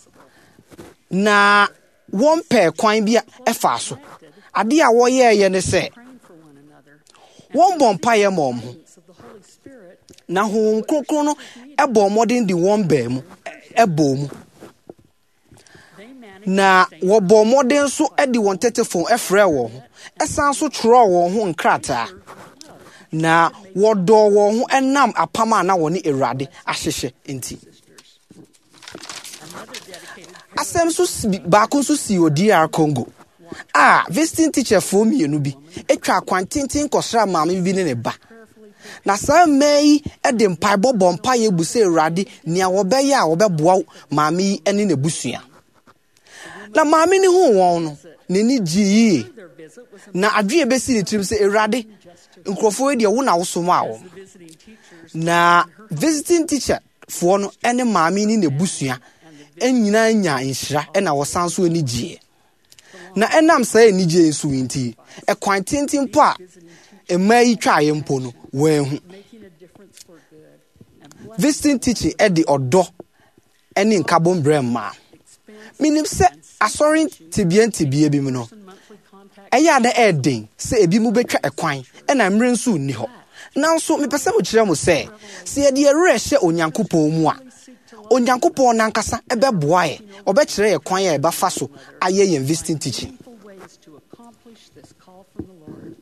Na wɔn pɛ kwan bi ɛfa so. Ade a wɔyɛɛyɛ ne sɛ Praying for one another. wɔn bɔ mpaeɛ ma wɔn ho. Of the Holy Spirit, Na Honhom Kronkron no ɛbɔ mmɔden de wɔn baa mu ɛbɔ mu. they manage Na wɔbɔ mmɔden nso de wɔn telephone ɛfrɛ wɔn ho. Ɛsan so twerɛ wɔn ho nkrataa. Na wɔdɔ wɔn ho ɛnam apam a na wɔne Awurade ahyehyɛ nti. Asɛm nso baako nso si DR Congo. Visiting teacher for mmienu bi etwa akwantintin kɔsra maame bi ne ne ba. Na saa mmaa yi de mpaebɔ bɔ mpaeɛ ebusa Awurade nea wɔbɛyɛ a wɔbɛboa maame yi ne n'abusua. Na maame ne ho wɔn no n'ani gye yie. their visit was Na adwene besi ne tirim sɛ Awurade nkurɔfoɔ yi deɛ wo na wosom a wɔn. visiting teachers Na visiting teacher foɔ no ne maame ne n'abusua nyinaa nya nhyira na wɔsan so ani gye. Na ɛnam saa anigye nso nti ɛkwan tenten po a mmaa yi twa ayɛ mpo no wɔahu. making a difference for good and Visiting teaching de ɔdɔ ne nkabom brɛ mmaa. Menim sɛ asɔre tibia bi mu no monthly contact ɛyɛ a na ɛɛden sɛ ebi mu bɛtwa ɛkwan ɛna mmerɛ nso nni hɔ. Nanso mepɛ sɛ mokyerɛ mo sɛ yɛde yɛwerɛ hyɛ Onyankopɔn mu a Onyankopɔn nankasa ɛbɛboa yɛ ɔbɛkyerɛ yɛ kwan a ɛbɛfa so ayɛ yɛn visiting teaching. ways to accomplish this call from the Lord.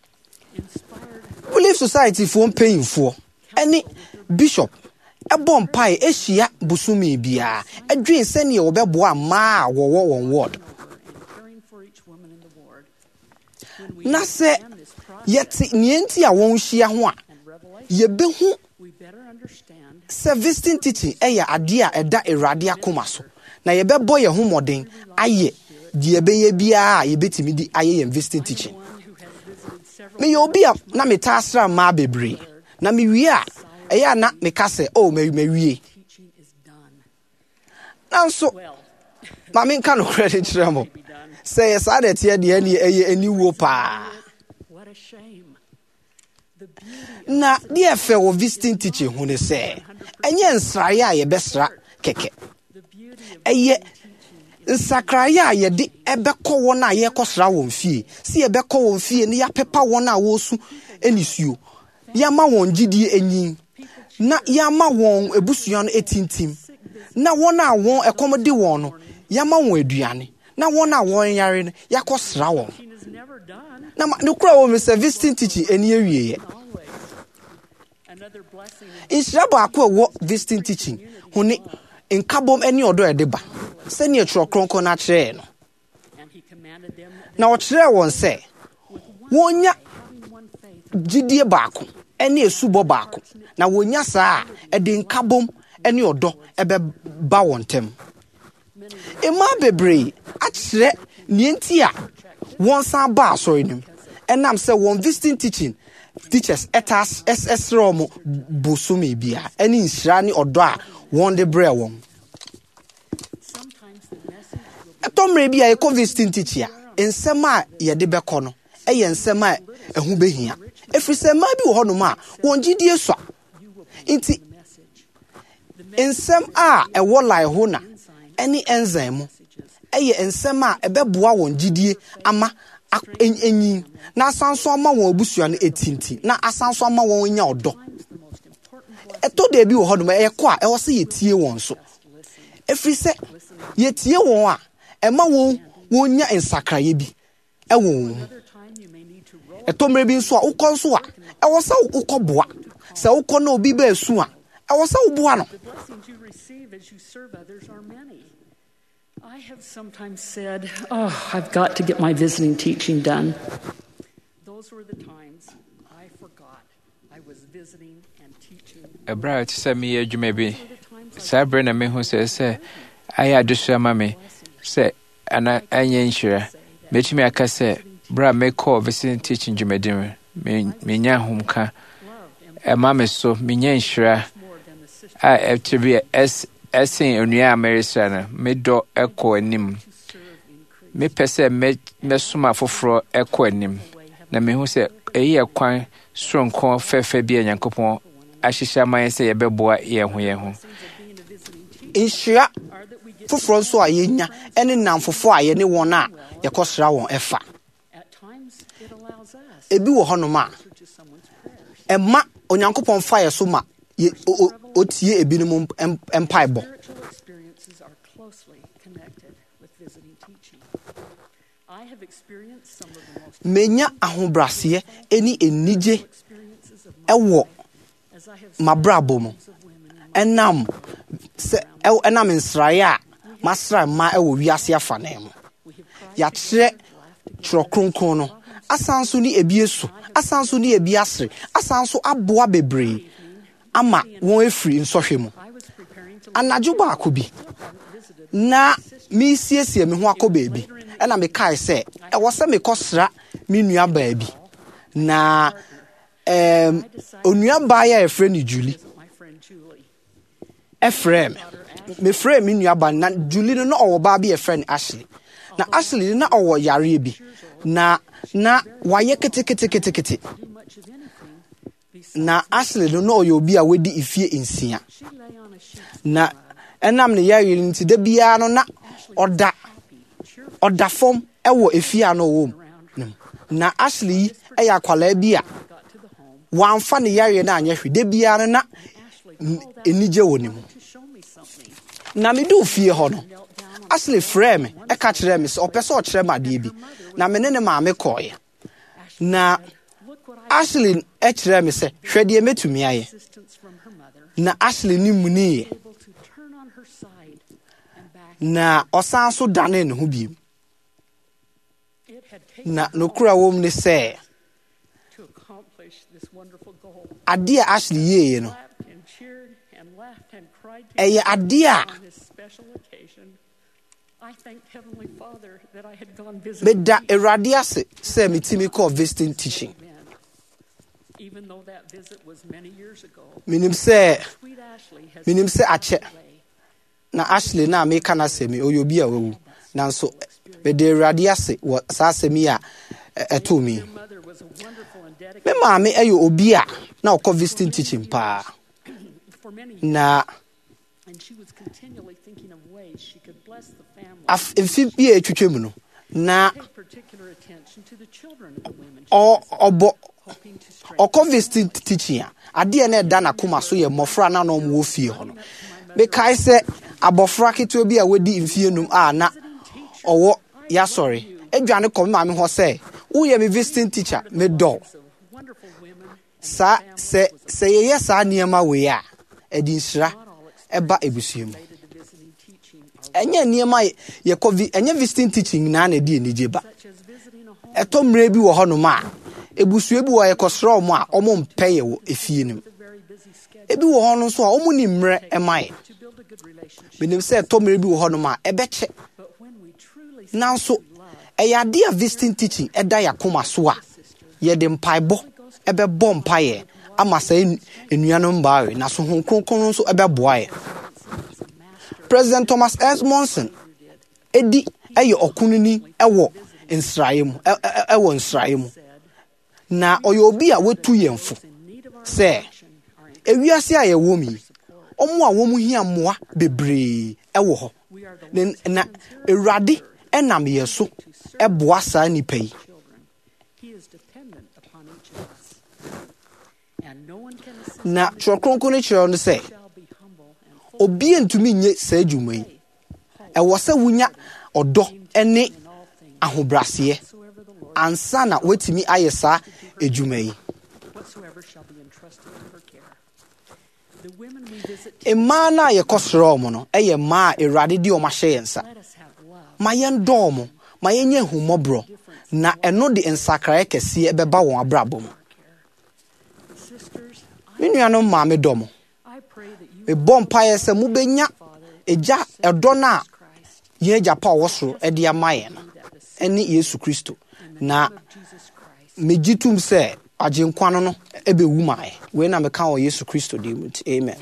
Inspired Relief Society foɔ mpanyinfoɔ ɛne Bishop ɛbɔ mpae ɛhyia busumi biara ɛdwen sɛnea wɔbɛboa mmaa a wɔwɔ wɔn ward. and caring for each woman in the ward. Na sɛ yɛte nea nti a wɔn hyia ho a And revelation, yɛbɛhu we better understand sɛ visiting teaching ɛyɛ adeɛ a ɛda Awurade akoma so. Na yɛbɛbɔ yɛn ho mmɔden ayɛ deɛ ɛbɛyɛ biara a yɛbɛtumi di ayɛ yɛn visiting teaching. one who has visited several Meyɛ obi a na metaa asra mmaa bebree. Na mewie a ɛyɛ a na meka sɛ mawie. teaching is done. Nanso Well, ma menka nokorɛ de kyerɛ mo. be done. Sɛ yɛ saa deɛ teɛ deɛ ne ɛyɛ aniwuo paa. What a shame. The beauty Na deɛ ɛfɛ wɔ visiting teaching ho ne sɛ ɛnyɛ nsraeɛ a yɛbɛsra kɛkɛ. the beauty of Ɛyɛ nsakraeɛ a yɛde ɛbɛkɔ wɔn a yɛkɔsra wɔn fie. Si yɛbɛkɔ wɔn fie ne yɛapepa wɔn a wɔresu anisuo. Yɛama wɔn gyidie enyin. Na yɛama wɔn abusua no etintim. Na wɔn a wɔn ɛkɔm de wɔn no yɛama wɔn aduane. Na wɔn a wɔn yare no yɛakɔsra wɔn. teaching is never done. Na no kura wɔ me sɛ visiting teaching ani awie. Always. Another blessing Nhyira baako a ɛwɔ visiting teaching ho ne nkabom ne ɔdɔ a ɛde ba. Sɛnea Twerɛ Kronkron no akyerɛ no. and he commanded them that Na ɔkyerɛ wɔn sɛ wɔnya having one faith gyidie baako ne asubɔ baako. Na wɔnya saa a ɛde nkabom ne ɔdɔ ɛbɛba wɔn ntam. Mmaa bebree akyerɛ nea nti a wɔn san ba asɔre no mu. Ɛnam sɛ wɔn visiting teaching teachers ɛsrɛ wɔn bosome biara ne nhyira ne ɔdɔ a wɔn de brɛ wɔn. sometimes the message will Ɛtɔ mmerɛ bi a yɛkɔ visiting teaching a nsɛm a yɛde bɛkɔ no ɛyɛ nsɛm a ɛho behia. Ɛfiri sɛ mmaa bi wɔ hɔnom a wɔn gyidie sɔ. Nti nsɛm a ɛwɔ laihona ɛne enzyme mu ɛyɛ nsɛm a ɛbɛboa wɔn gyidie ama enyi na asanso ama won abusua no etinti na asanso ama won nya odo eto de bi wo hodom ekọ a ewo se yetie won so efri se yetie won a ema won nya ensakraye bi ewo eto mre bi nso a ukọ nso a ewo se ukọ boa se ukọ na obi ba esu a ewo se uboa no. I have sometimes said, I've got to get my visiting teaching done. Those were the times I forgot I was visiting and teaching. Ebra to say me adwuma bi. Sabre na me hu say aye adesu ama me say ana anya nhira. Metimi aka say bra me call visiting teaching dwumadin me nya homka. Ema me so me nya nhira. I to be Essing Unia Americana, Medo Echo Nim. Me pese me suma for Echo Nim. Na me who say a year quine strong corn fair be and Yankopon. Ashisha may say a beboa ear who. Insha for Francois Yenya, any nam for fire, any one out, your cost round effa. At times, it allows us A bill honoma. to someone's prayers. A ma on Yankopon fire suma. Otie ebinum empire bo. Spiritual experiences are closely connected with visiting teaching. I have experienced some of the most Menya ahobrase eni enije experiences of ewo as I have mabrabo mo of women enam nsraye a masra ma ewo wiase afane mo ya kire kiro kronkron no asanso ni ebiesu asanso ni ebiasre asanso aboa bebre ama won efri nsohwe mu anajo ba akobi na mi siesie me ho akoba bi e na me kai se e wo se me kosra me nua ba bi na onua ba ya efre ni Julie my friend Julie. Efrem me frame me nua ba na Julie no owo ba bi efre Ashley na Ashley na owo yare bi na waye kete Do much of anything besides na Ashley no oyo bi a wedi ifie nsia she lay on a sheet na enam ne yare nti da bia no na oda fom ewo efia no wo na Ashley eya kwala bi a got to the home. wanfa ne yare na anya hwe da bia no na Ashley called out enije woni mu to show me something. na me do fie ho no Ashley frame e ka kire me se opese o kire ma de bi na me ne maame koye na Look what I Ashley e kire me se hwe de metumi aye assistance from her mother, na Ashley ni muni able to turn on her side and back. na osan so dane ne ho bi It had taken na nokura wom ne se to accomplish this wonderful goal. ade a Ashley ye no Clapped and cheered and laughed and cried eye ade a on this special occasion. I thanked Heavenly Father that I had gone visiting. meda erade ase se metimi call visiting teaching Men. Even though that visit was many years ago, minim se sweet Ashley has minim se ache way. na Ashley na me kana se mi oyo bi a wawu nanso meda erade ase wo sa asemi a eto mi Your mother was a wonderful and me dedicated maame ayo obi a na okọ visiting teaching pa for many years, na and she was continually thinking of ways she could bless the family. mfi bi a etwetwe mu no na Pay particular attention to the children of the women, obo hoping to strengthen. okọ visiting teaching a ade na eda na koma so ye mmofra na no mo fie ho no me kai se abofra keto bi a wodi mfie num a na owo ya sorry edwane kom maame ho se wo ye me visiting teacher me do So wonderful women and sa se ye sa niema we a edi nsira eba ebusua mu related to visiting teaching are enye niema ye covid enye visiting teaching na na di enije ba such as visiting a home eto mre bi wo ho no ma ebusua bi wo ye kosro mo a omo mpe ye wo efie nim with a very busy schedule ebi wo ho no so a omo ni mre emaye to build a good relationship. benim se eto mre bi wo ho no ma ebeche But when we truly nanso eyade a visiting teaching eda ya koma so a ye de mpaebo ebebọ mpaye ama sa enuanom baawe na so hon kronkron so ebeboa ye President Thomas S. Monson edi eye okununi ewo nsraye mu ewo nsraye mu na oyo obi a wetu yemfo se ewiase a ye wo mi omo a wo mu hia moa bebre ewo ho na Ewurade enam ye so eboa saa nipa yi na twerɛ kronkron no kyerɛ no sɛ obi ntumi nye saa adwuma yi ɛwɔ sɛ wonya ɔdɔ ne ahobraseɛ ansa na watumi ayɛ saa adwuma yi. Mmaa no a yɛkɔsrɛ ɔmo no ɛyɛ mmaa a Awurade de ɔmo ahyɛ yɛn nsa. Ma yɛn dɔ ɔmo, ma yɛnyɛ ahummɔborɔ, na ɛno de nsakraeɛ kɛseɛ bɛba wɔn abrabɔ mu. Me nuanom maame dɔ mo. Mebɔ mpaeɛ sɛ mobɛnya agya ɛdɔ no a yɛn agya pa a ɔwɔ soro de ama yɛn no ɛne Yesu Kristo. Na megye tom sɛ agyenkwa no ɛbɛwu ma yɛn. Wei na meka wɔ Yesu Kristo din mu. Amen.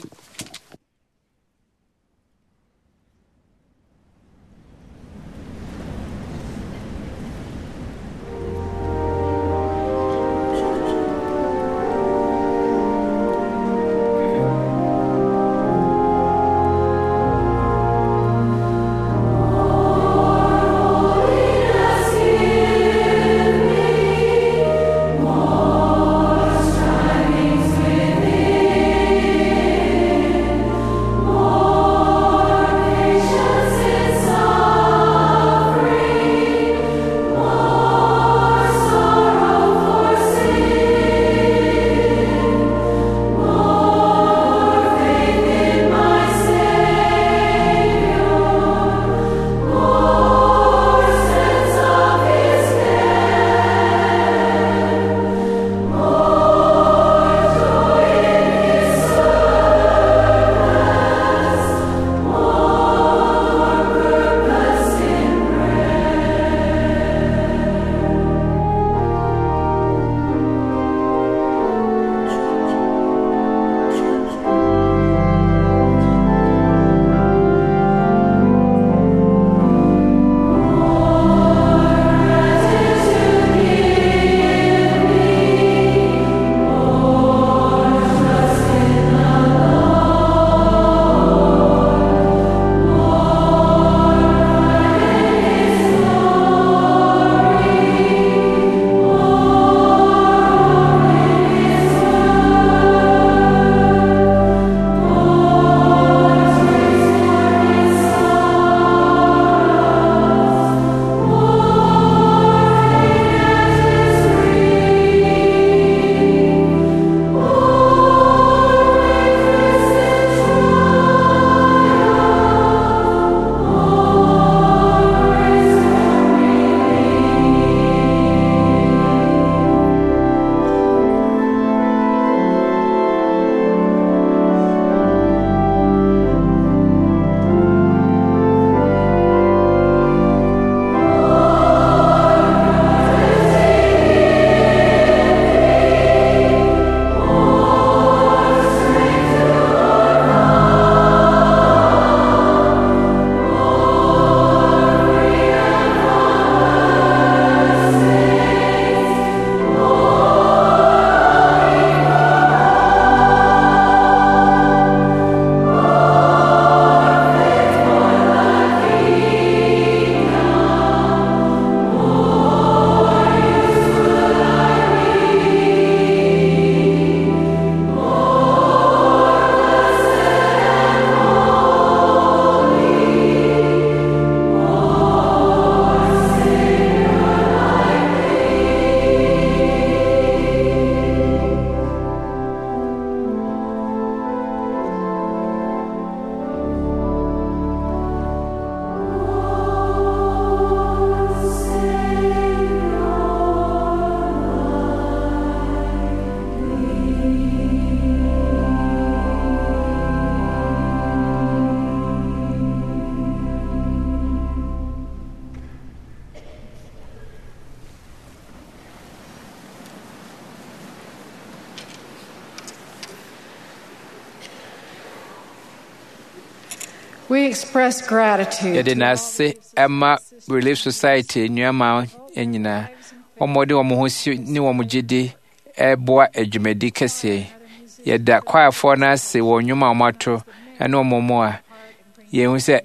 We express gratitude. Yɛde n'ase ɛma Relief Society nnuama nyinaa. Wɔmɔde wɔn ho si ne wɔn gyidi ɛboa adwumadi kɛseɛ. Yɛda kwaeɛfoɔ no ase wɔ nnwuma a wɔato ɛne wɔn mu a yɛhu sɛ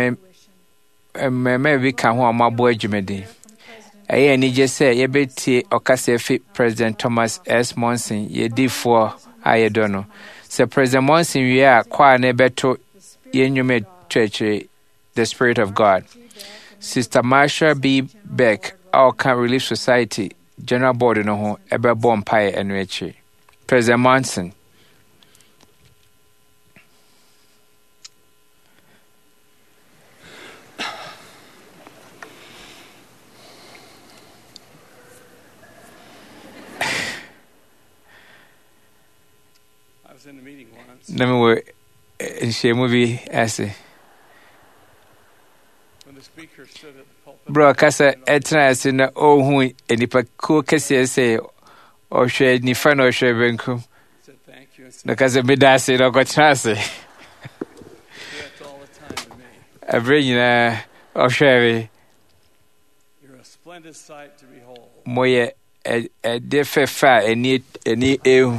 mmɛmma bi ka ho a wɔaboa adwumadi. Ɛyɛ anigye sɛ yɛbɛtie ɔkasa fi President Thomas S. Monson yɛdifoɔ I don't know. So President Monson, we are quite able to in church, the Spirit of God. Sister Marsha B. Beck, our Can Relief Society, General Board, no home, ever born pie and Richie. President Monson. In the meeting once. Let me share movie essay. When the speaker stood at the pulpit. Bro, Cassa, etnas in the old who and if a cool Cassia say, or share ni fan or share Benkum. Said thank you. And said, The Casa Bedassi or got chance. that's all the time to me. I bring you or Sherry. You're a splendid sight to behold. Moye a defe fa any ew.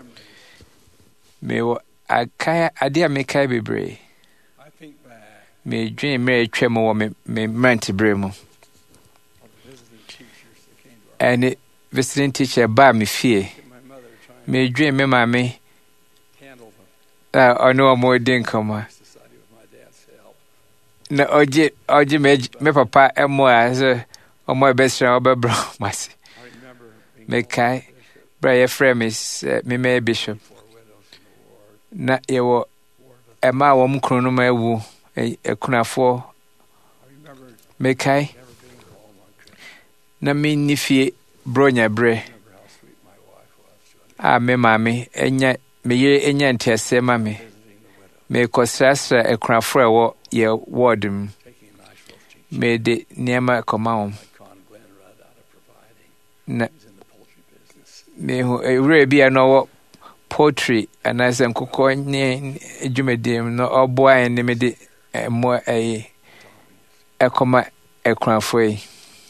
Me I kaya adia me kai bebre. I think back Me dream me tremo me manti bremo. of the visiting teachers that came to our And visiting teacher ba me fear. house. My mother trying Me dream me mami. to handle the I know more din come. society with my dad's help. Na oji me papa emo as o mo best friend obebro masi. I remember being Me kai bra ye frame is me me bishop. four widows in the ward. Na ye wo ema wo mkro no ma ewu ekunafo I remember me kai never being home on Christmas. na me nifie bronya bre I remember how sweet my wife was to a me mami enya me ye enya ntiase ma me visiting the widow, me kosrasra ekunafo ewo ye ward m taking a nice roasting me de niema koma wo Con Glenn Rudd out of providing. na He was in the poultry business. me hu ewure bia no wo poultry anase nkokɔ ne edwumadim no ɔboa en me de mo ekoma ekunafo yi.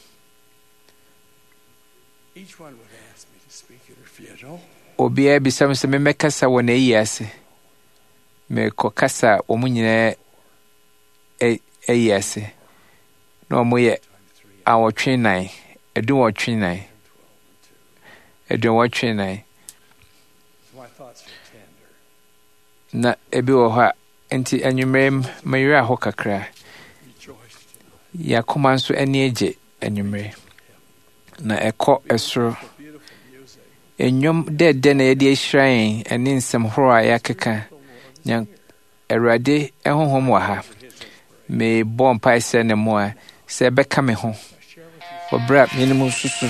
Each one would ask me to speak at her funeral. Obiara bisa me sɛ memɛkasa wɔ n'ayi ase. Mekɔkasa wɔn nyinaa ayi ase. Na wɔn yɛ awɔtwe nan, aduwɔtwe nan, aduwɔtwe nan. So my thoughts were tender. Na ebi wɔ hɔ a nti anwummerɛ mayerɛ hɔ kakra. Rejoiced. Yɛakoma nso ani agye anwummerɛ. Na ɛkɔ ɛsoro. The beautiful music. Ennwom dɛdɛ na yɛde ahyira yɛn ɛne nsɛm horow a yɛakeka. Nya Awurade honhom wɔ ha. Mebɔ mpae sɛ ne mu a sɛ ɛbɛka me ho. Wɔ berɛ a mene mu susu.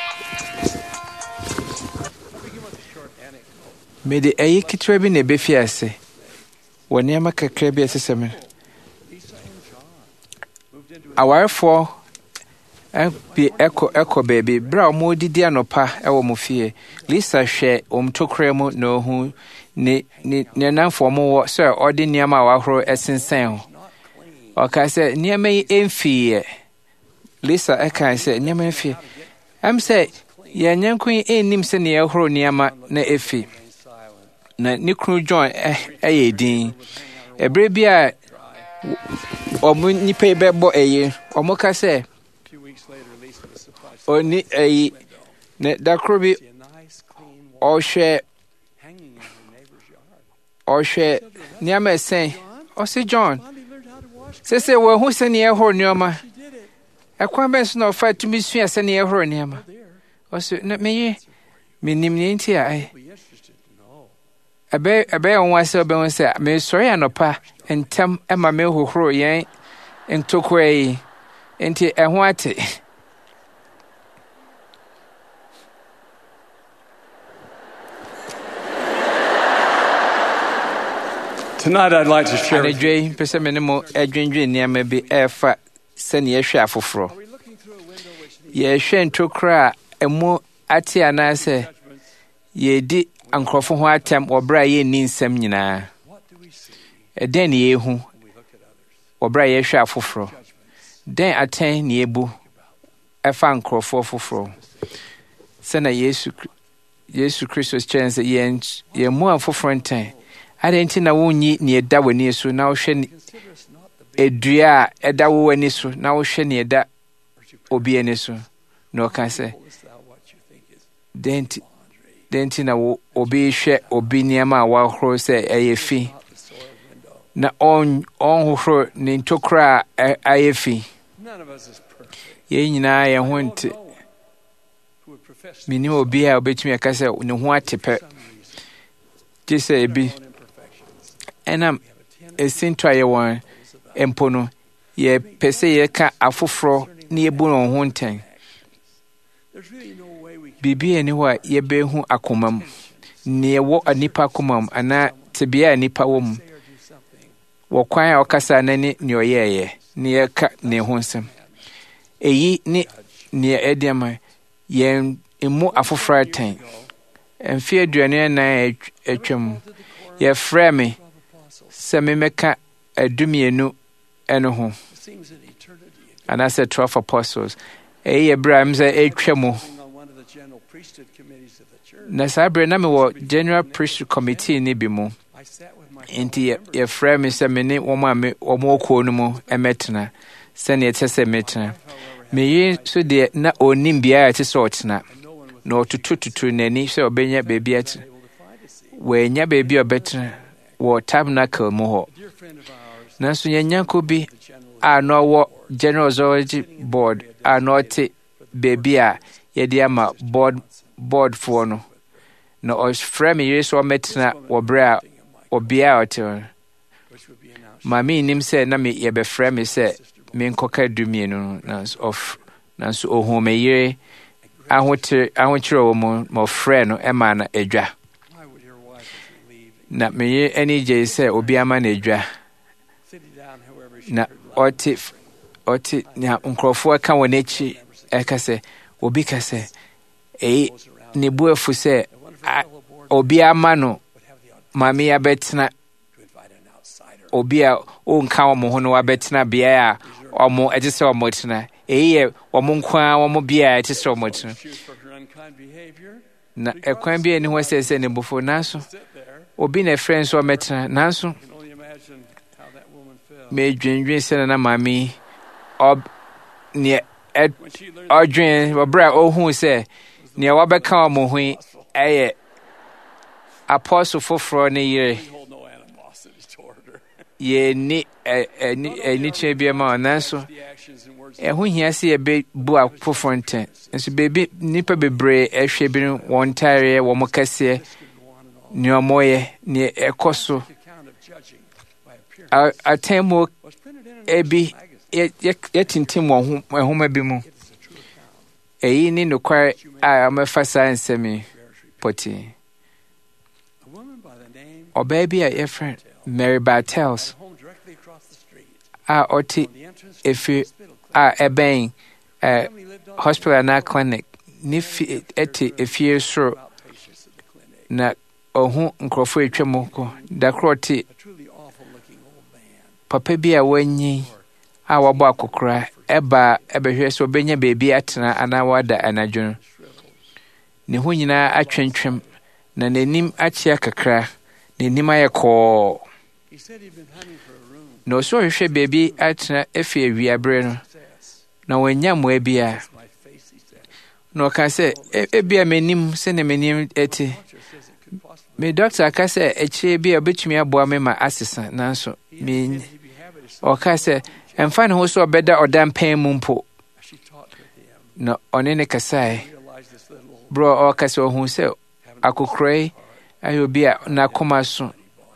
Mede ɛyi ketewa bi na ɛbɛfi ase. Wɔ nneɛma kakra bi a ɛsɛ sɛ me. Awarefoɔ bi ɛkɔ baabi. Berɛ a wɔdidi anɔpa ɛwɔ mo fie. Lisa hwɛ wɔn tokora mu na ohu ne nanfo mo wɔ sɛ ɔde nneɛma a wahoro ɛsensɛn ho. Ɔka sɛ nneɛma yi ɛmfii. Lisa ɛka sɛ nneɛma ɛmfii. Ɛm sɛ yɛn nyanko yi ɛnnim sɛ ne yɛhoro nneɛma na ɛfi. Na ne kunu John ɛyɛ din. Ɛberɛ bi a ɔmo nipa yi bɛbɔ ɛyi. Ɔmo ka sɛ A few weeks later, Lisa was surprised ɔni ɛyi. Na dakoro bi to see a nice clean wall ɔhwɛ hanging in her neighbor's yard. nneɛma ɛsɛn. Ɔse John, Mommy learned how to wash. sɛ wɔhu sɛ ne yɛhoro nneɛma. She did it. Ɛkwan bɛn so na ɔfa tumi sua sɛ ne yɛhoro nneɛma. Ɔse na meye menim ne nti a Be interested to know. ɛbɛyɛ wɔn asɛ ɔbɛhu sɛ mesɔre anɔpa ntɛm ma mehohoro yɛn ntokora yi nti ɛho ate. Tonight, I'd like to share. Anadwo yi mpɛ sɛ me ne mo adwendwen nneɛma bi ɛɛfa sɛnea yɛhwɛ afoforɔ. Are we looking through a window which Yɛhwɛ ntokora a ɛmu ate anaasɛ judgments? yɛdi nkurɔfo ho atɛm wɔ berɛ a yɛnni nsɛm nyinaa. What do we see Ɛdɛn ne yɛhu when we look at others? wɔ berɛ a yɛhwɛ afoforɔ. Judgments. Dɛn atɛn ne yɛbu ɛfa nkurɔfoɔ foforɔ. Sɛna Yesu Kristo kyerɛ sɛ yɛn mu afoforɔ ntɛn. Adɛn nti na wonnyi ne ɛda w'ani so na wohwɛ Consider us not the big edua a ɛda wo w'ani so na wohwɛ ne ɛda obi ani so. Na ɔka sɛ fullest thou what you think is dɛn nti laundry. denti na obi hwɛ obi nneɛma a wahoro sɛ ɛyɛ fi na ɔnhohoro ne ntokura a ayɛ fi. Yɛn nyinaa yɛn ho nte. Menim obi a obetumi aka sɛ ne ho ate pɛ gye sɛ ebi ɛnam esinto a yɛwɔ mpo no yɛpɛ sɛ yɛka afoforɔ na yɛbu wɔn ho ntɛn. Biribi ani hɔ a yɛbɛhu akoma mu nea ɛwɔ nipa akoma mu anaa tebea a nipa wɔ mu wɔ kwan a ɔkasa na ne nea ɔyɛɛyɛ na yɛka ne ho nsɛm. Eyi ne nea ɛde ama yɛn mu afoforɔ atɛn. Mfe 24 atwam yɛfrɛ me sɛ memmɛka adumienu ɛno ho anaasɛ 12 apostles. Ɛyɛ yɛ berɛ a sɛ ɛtwa mu na saa berɛ na mewɔ general priesthood committee ne bi mu nti yɛfrɛ me sɛ me ne wɔn ɔkɔɔ no mu ɛmɛtena sɛnea ɛte sɛ mɛtena. Meyere so deɛ na ɔnim biara ɛte sɛ ɔtena na ɔtutututu n'ani sɛ ɔbɛnya baabi atena. Wɔanya baabi a ɔbɛtena wɔ tabernacle mu hɔ. Nanso yɛnyanko bi a na ɔwɔ general zoology board a na ɔte baabi a yɛde ama boardfoɔ no na ɔfrɛ me yere sɛ ɔmɛtena wɔ berɛ a ɔbea a ɔte hɔ. Ma mennim sɛ na yɛbɛfrɛ me sɛ menkɔka dumienu no nanso ɔhu me yere ahokyerɛ wɔ mu ma ɔfrɛ no ɛma na adwa. Na me yere ani gyee sɛ obi ama no adwa na ɔte na nkurɔfoɔ ka wɔ n'akyi ɛka sɛ obi ka sɛ ɛyi ne bu afu sɛ obi ama no maame abɛtena obi a ɔnka wɔn ho no wabɛtena bea a wɔn ɛte sɛ wɔn tena. Ɛyi yɛ wɔn nko ara wɔn bea a ɛte sɛ wɔn tena. Na ɛkwan bi ani hɔ sɛ ne bofo nanso obi na ɛfrɛ nso ɔmɛtena nanso medwendwen sɛ na maame nea ɔdwen wɔberɛ a ɔhuu sɛ nea wabɛka wɔn ho ɛyɛ apostle foforɔ ne yere. Yɛnni anikyerɛ bi ama nanso ɛho hia sɛ yɛbɛbu afoforɔ ntɛn. Nso beebi nnipa bebree ɛhwɛ bi no wɔn ntareɛ wɔn kɛseɛ nea wɔyɛ nea ɛkɔ so atemmuo ebi yɛtintim wɔn nhoma bi mu. Ɛyi ne nokware a wɔmɛfa saa nsɛm yi pɔtee. Ɔbaa bi a yɛfrɛ Mary Bartels a ɔte efie a ɛbɛn hospital na clinic ne fi ɛte efie soro na ɔho nkurɔfoɔ atwa mu kɔ dakoro ɔte papa bi a wanyi a wabɔ akokora ɛbɛhwɛ sɛ ɔbɛnya baabi atena anaa wada anadwo no. Ne ho nyinaa atwentwem na n'anim akyea kakra n'anim ayɛ kɔɔ na ɔsɛ ɔhwehwɛ baabi atena afi awiaberɛ no na wanya mmoa bi a na ɔka sɛ ebia m'anim sɛnea m'anim ɛte me doctor aka sɛ akyire bi a ɔbɛtumi aboa me ma asesa nanso ɔka sɛ ɛmfa ne ho sɛ ɔbɛda ɔdampan mu mpo na ɔne ne kasae berɛ ɔka sɛ ɔhu sɛ akokora yi ayɛ obi a n'akoma so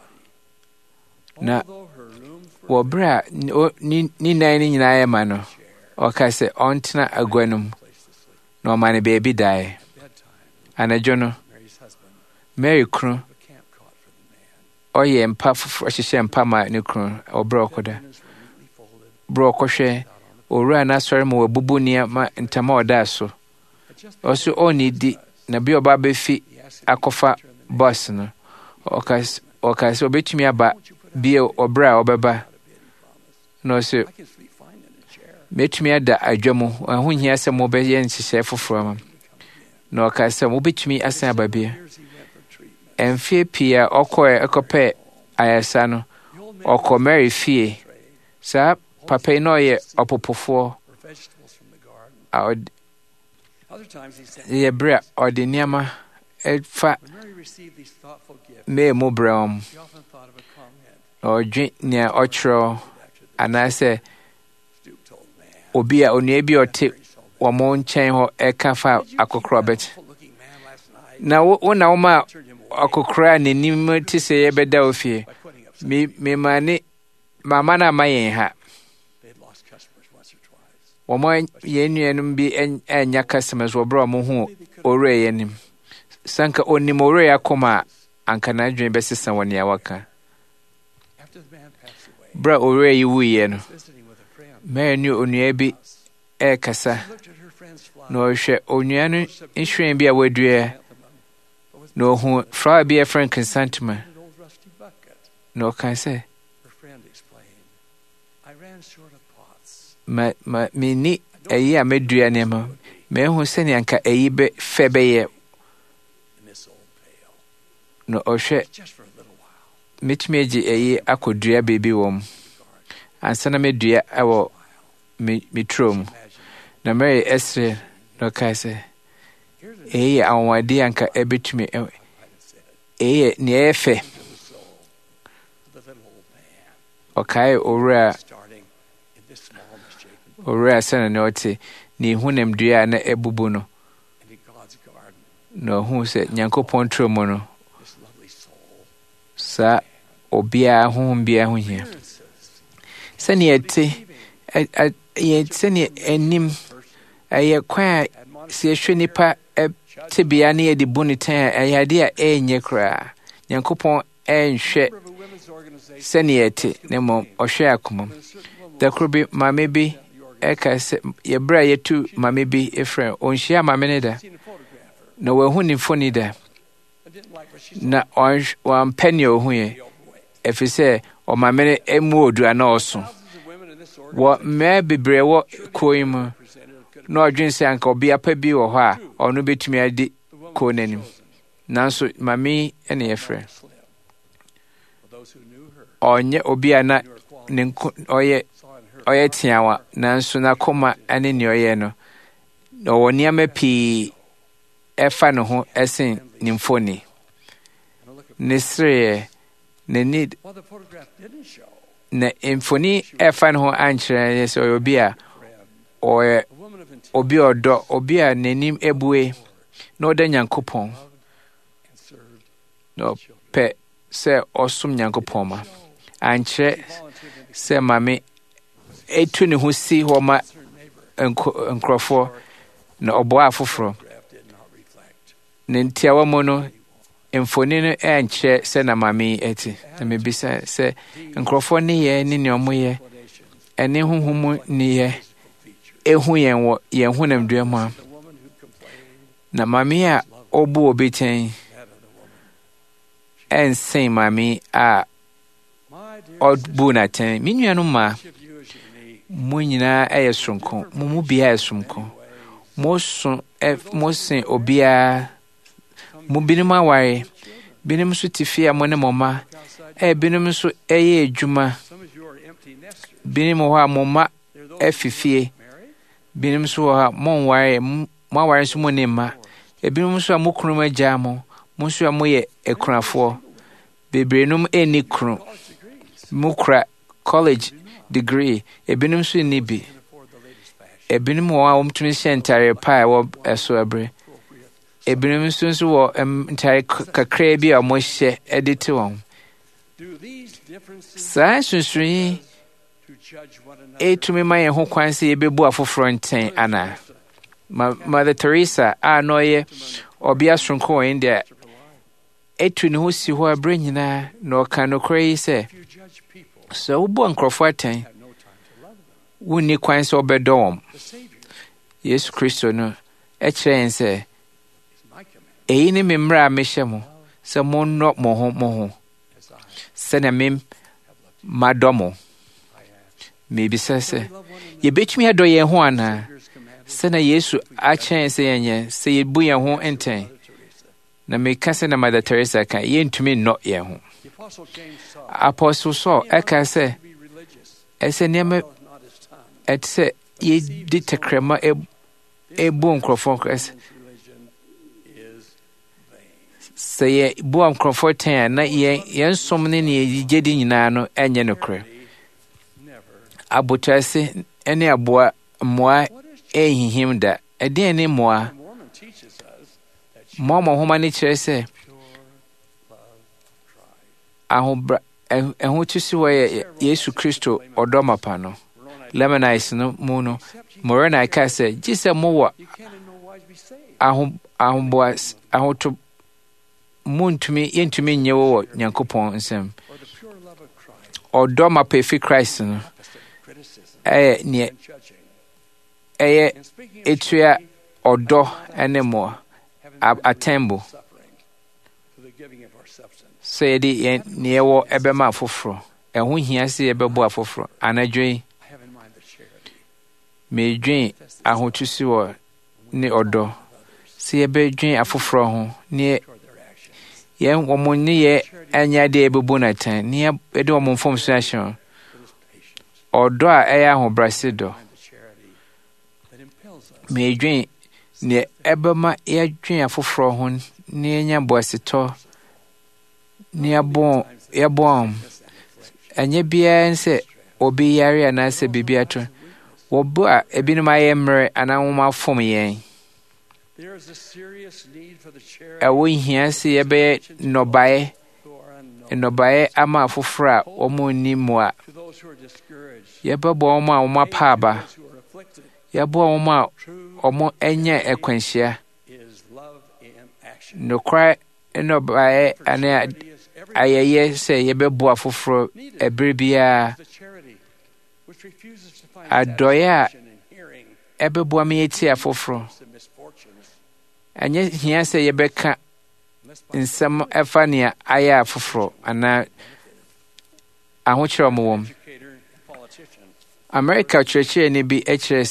na wɔ berɛ a ne nan no nyinaa yɛ ma no ɔka sɛ ɔntena agua no mu na ɔma no baabi daeɛ. Anadwo no Mary kunu ɔyɛ mpa foforɔ hyehyɛ mpa ma ne kunu ɔberɛ ɔkɔda berɛ ɔkɔhwɛ owura no asɔre ma wabubu nneɛma ntama ɔdaa so ɔso ɔnnidi na bi ɔba bɛfi akɔfa bus no ɔka sɛ ɔbɛtumi aba bio ɔberɛ a ɔbɛba na ɔsɛ mɛtumi ada adwa mu ɛho hia sɛ mobɛyɛ nhyehyɛe foforɔ ma na ɔka sɛ mobɛtumi asan aba bio. Ɛmfeɛ pii a ɛkɔpɛ ayaresa no ɔkɔ Mary fie. Saa papa yi na ɔyɛ ɔpopofoɔ a yɛ berɛ a ɔde nneɛma ɛfa When Mary received these thoughtful gifts, mee mu brɛ wɔn she often thought of a comment ɔdwe nea ɔkyerɛw anaasɛ stooped old man. obi a onua bi a ɔte wɔn nkyɛn hɔ ɛka fa akokora bɛt Looking man last night na wo na wɔn turned him a away akokora a n'anim te sɛ yɛbɛda wo fie by putting up mema ne mama no ama yɛn ha they'd lost customers once or twice. wɔn yɛn nuanom bi anya customers wɔ berɛ a wɔn ho owura yɛn anim sanka onim owura yɛ akoma a anka n'adwene bɛsesa wɔ nea waka After the man passed away, berɛ a owura yi wuiɛ no visiting with a friend, mary ne onua bi ɛrekasa looked at her friend's flower, na ɔhwɛ onua no nhwiren bi a wadua but with na ohu flower bi a ɛfrɛ no chrysanthemum an old rusty bucket. na ɔka sɛ Her friend explained, I ran short of pots. menni ɛyi a mɛdua nneɛma mahu sɛnea anka ɛyi fɛ bɛyɛ In this old pail, na ɔhwɛ just for a little while. mɛtumi agye ɛyi akɔdua baabi wɔ mu ansa na mɛdua ɛwɔ me turo mu na mary ɛsere na ɔkae sɛ ɛyi yɛ anwanwadeɛ anka ɛbɛtumi ɛyi yɛ nea ɛyɛ fɛ The little old man, ɔkae owura starting in this small misshapen owura sɛne na ɔte na ihu nam dua a na ɛbubu no and in God's garden, na ɔhuu sɛ nyankopɔn turo mu no this lovely soul. saa obiara honhom biara ho hia sɛnea ɛte sɛnea anim ɛyɛ kwan a sɛ yɛhwɛ nnipa tebea ne yɛde bu ne tɛn a ɛyɛ adeɛ a ɛnyɛ koraa nyankopɔn ɛnhwɛ Of a women's organization, sɛnea ɛte na mmom ɔhwɛ akoma mu da koro bi maame bi ɛka sɛ yɛberɛ a yɛtu maame bi ɛfrɛ ɔnhyia maame no da seen a photograph of her. na wahu ne mfoni da I didn't like what she said. na wampɛ nea ɔhuɛ ɛfiri sɛ ɔmaame no mu odua na ɔso Thousands of women in this wɔ organization mmaa bebree wɔ kuo yi mu presented a good na ɔdwene sɛ anka ɔbea pa bi wɔ hɔ a ɔno bɛtumi adi kuo no anim nanso maame yi ne yɛfrɛ slim. For those who knew her, ɔnyɛ obi a na ne ɔyɛ saw in her ɔyɛ teawa nanso n'akoma ne nea ɔyɛ no na ɔwɔ nneɛma pii ɛfa ne ho ɛsen ne mfoni and a look of ne sereɛ n'ani what the photograph didn't show. na mfoni ɛfa ne ho ankyerɛ yɛ sɛ ɔyɛ obi a ɔyɛ A woman of integrity obi a ɔdɔ obi a n'anim abue na ɔda nyankopɔn and served na ɔpɛ sɛ ɔsom nyankopɔn ma ankyerɛ sɛ maame ɛtu ne ho si hɔ ma her neighbor. nkurɔfoɔ na ɔboa afoforɔ Photograph did not reflect. ne ntiawa mu no mfoni no ɛnkyerɛ sɛ na maame yi ɛte na mebisa sɛ nkurɔfoɔ ne yɛ ne nea ɔmoyɛ ɛne honhom mu ne yɛ ɛhu yɛn wɔ yɛn honamdua mu a The woman who complained, na maame yi a ɔbu obi kyɛn that other woman. ɛnsen maame yi a My dear ɔbu n'atɛn me nuanom mmaa sister, of you as unique. mo nyinaa ɛyɛ soronko mo mu biara yɛ soronko mo sen obiara mo binom aware binom nso te fie a mo ne mo mma binom nso ɛyɛ adwuma Some of you are empty nesters. binom wɔ hɔ a mo mma There are those afi fie married. binom nso wɔ hɔ a monware mo aware nso mo ne mma ebinom nso a mo kunu agyaa mo nso a moyɛ akunafoɔ bebree nom ɛnni kunu mo kura college degree ebinom nso nni bi ebinom wɔ hɔ a wɔmtumi hyɛ ntare pa a ɛwɔ ɛso abere ebinom nso wɔ ntare kakraa bi a wɔhyɛ de te wɔn Do these differences saa nsunsuni to judge one another? ɛtumi ma yɛn ho kwan sɛ yɛbɛbu afoforɔ ntɛn anaa Mother Teresa a na ɔyɛ ɔbea soronko wɔ India ɛtu ne ho si hɔ abere nyinaa na ɔka nokorɛ yi sɛ If you judge people, sɛ wobɔ nkurɔfoɔ atɛn have no time to love them. wonni kwan sɛ wobɛdɔ wɔn The Savior yesu kristo no ɛkyerɛ yɛn sɛ is my command. eyi ne me mmara a mehyɛ mo sɛ monnɔ mo ho As I sɛnea madɔ mo mebisa sɛ yɛbɛtumi adɔ yɛn ho anaa sɛnea yesu akyerɛ yɛn sɛ yɛnyɛ sɛ yɛbu yɛn ho ntɛn na meka sɛ na Mother Teresa ka yɛntumi nnɔ yɛn ho The Apostle James saw apostle Saul ɛka sɛ to be religious, ɛsɛ nneɛma not his tongue. ɛte sɛ yɛdi tɛkrɛma ɛbu nkurɔfoɔ ɛsɛ Religion is vain. say boam comfort na yen som ne ne jedi nyina no enye no kre abotase ene aboa moa ehihim da ede ne moa mama homa ne kire se ahobra ehu tusi wo Yesu Kristo odomapa no Lamanites no mu no morena ka se gise mowa ahomboas ahoto muntumi yentumi nyewo Nyankopɔn nsem odomapa efi Christ no ne etua odo ene mo atembo say the newo ebema afoforo eho hia se ebebo afoforo anadwen me dwen ahotusi wo ne odo se ebedwen afoforo ho ne ye womo ne ye anya de ebebo na tan ne ede womo fom so ahye odo a eya ho brasido me dwen ne ebema ye dwen afoforo ho ne nya boaseto ne yabom anya bia nse obi yare anase bibia to wobo a ebinum ayemre ananwoma fom yen ewo hia se yebe nobae ama afoforo a omo ni mo a yebe bo omo a omo paaba yebo omo a omo enya ekwanhia no cry nobae ane ayeye se yebebo afoforo ebrebia adoya ebebo ameti afoforo anye hia se yebeka nsem efania aya afoforo ana ahokyerɛ mo wom America church ni bi ekire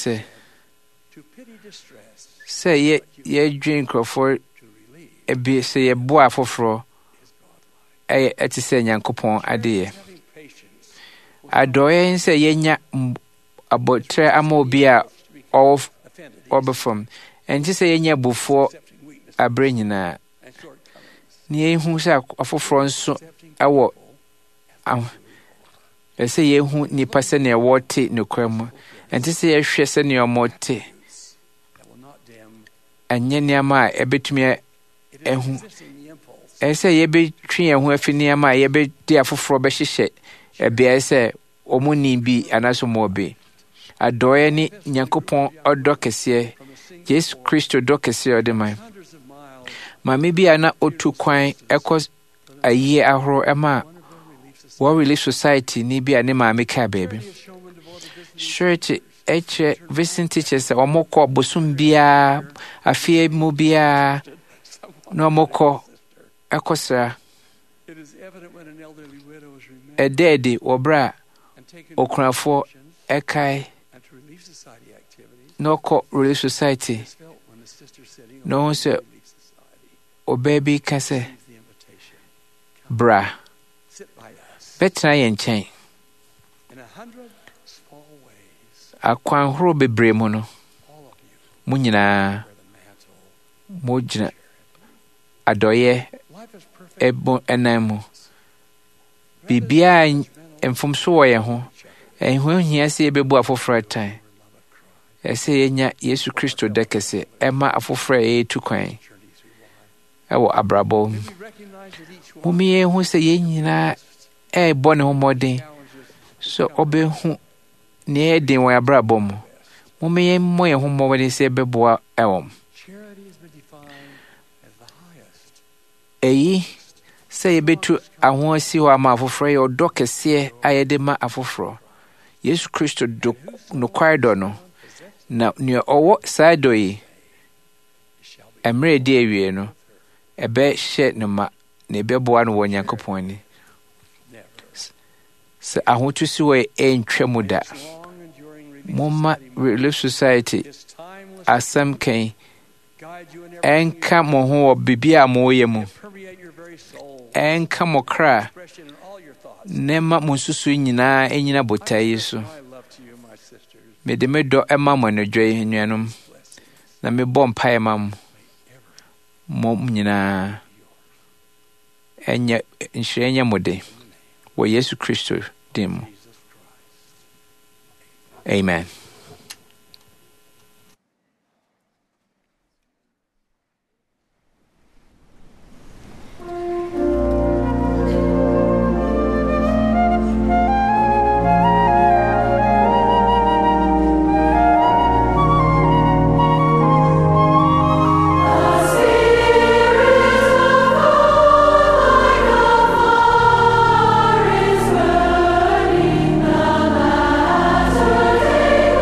se ye dwen crofo ebi se yebo afoforo eti se Nyankopɔn adeye adoye nse yenya abotre ama obi a obefom enti se yenya bufo abre nyina ni ehu se afoforo nso ewo ese yehu nipa se ne wote ne kwam enti se yehwe se ne omote anye niama a ebetumi ehu ese yebe twi ehu afini ama yebe di afoforo be hyehye ebia ese omuni bi anaso mobe adoye ni Nyankopɔn odo kese Yesu Kristo do kese odeman mame bi ana otu kwan ekos ayi ahoro ema War Relief Society ni bi ane mame ka baby church Vincent teachers omoko bosum bia afie mu bia no moko ekosra edede obra okunafo ekai no ko Relief Society no se obaby kase bra betra yen chen akwan horo bebre mu no munyina mojina adoye ebo enamu bibia emfomso wo ye ho ehun hia se ebebu afoforo tan ese yenya Yesu Kristo dekese ema afoforo etu kwan ewo abrabo mumi ehun se yenyina bo ne homodin so obehu ne edin wa abrabo mu mumi yemmo ye homodin se ebeboa ewom eyi se yebetu ahoasi wa ma afoforo ye odo kese ayede ma afoforo Yesu Kristo do no kwardo no na ne owo sado yi emre de awie no ebe hye ne ma na ebeboa no wo Nyankopɔn ni se ahotusi wo entwemu da Moma Relief Society asem kan enka mo ho bibia mo ye mu enka mo kra nema mo susu nyina enyina botai so medemedo ema mo no dwe nuanom na me bom pae mam mo nyina ɛnyɛ nhyira nyɛ mo de wɔ Yesu Kristo din mu. Amen. Is burning the matter.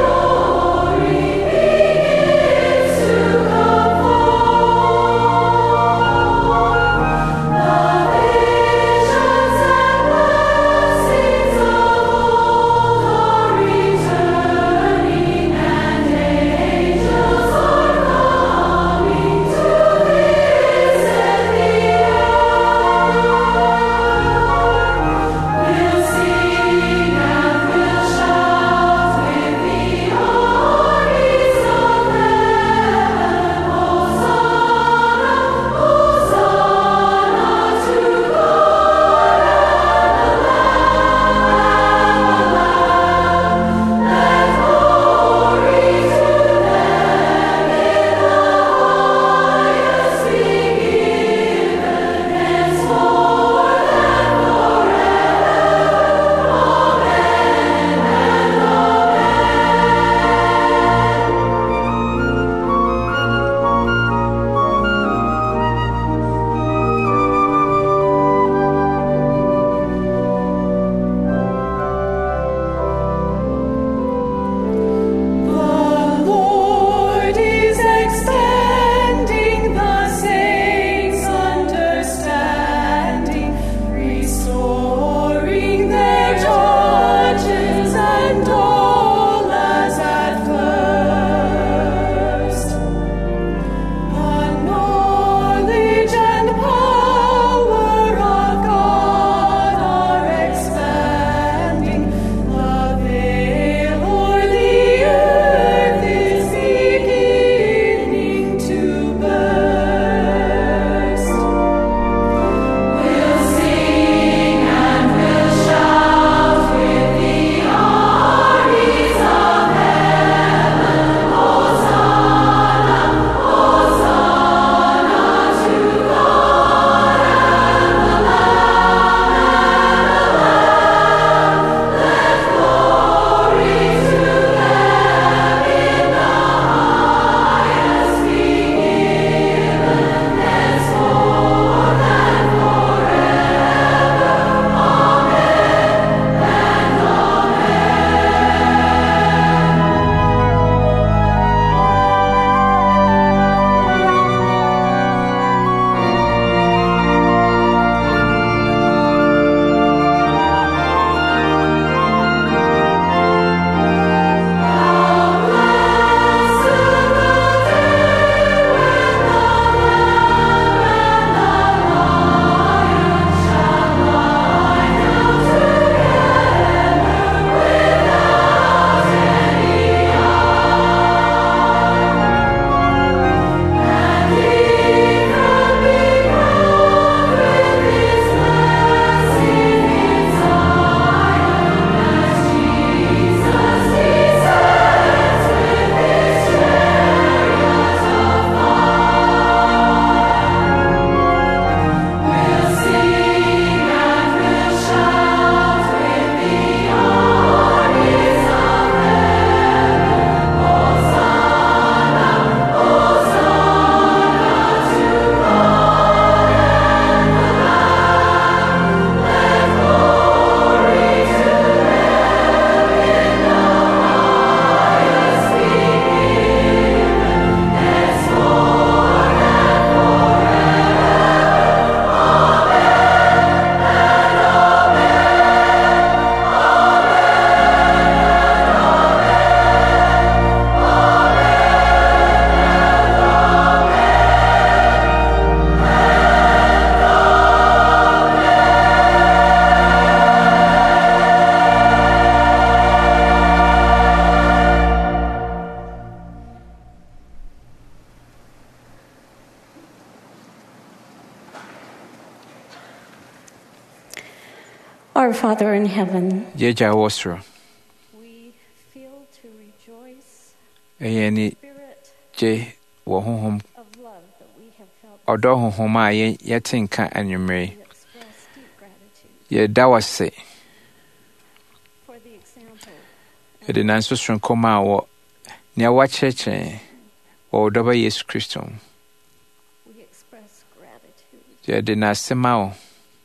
Our Father in heaven, Yɛagya a ɛwɔ soro, we feel to rejoice ɛyɛ ani spirit gye wɔ honhom of love that we have felt. ɔdɔ honhom a yɛte nka anwummere. We express deep gratitude Yɛda wo ase. for the example Yɛde nanso soronko ma wɔ nea wakyerɛkyerɛ wɔ wo dɔba Yesu Kristo mu. we express gratitude Yɛde n'ase ma wo.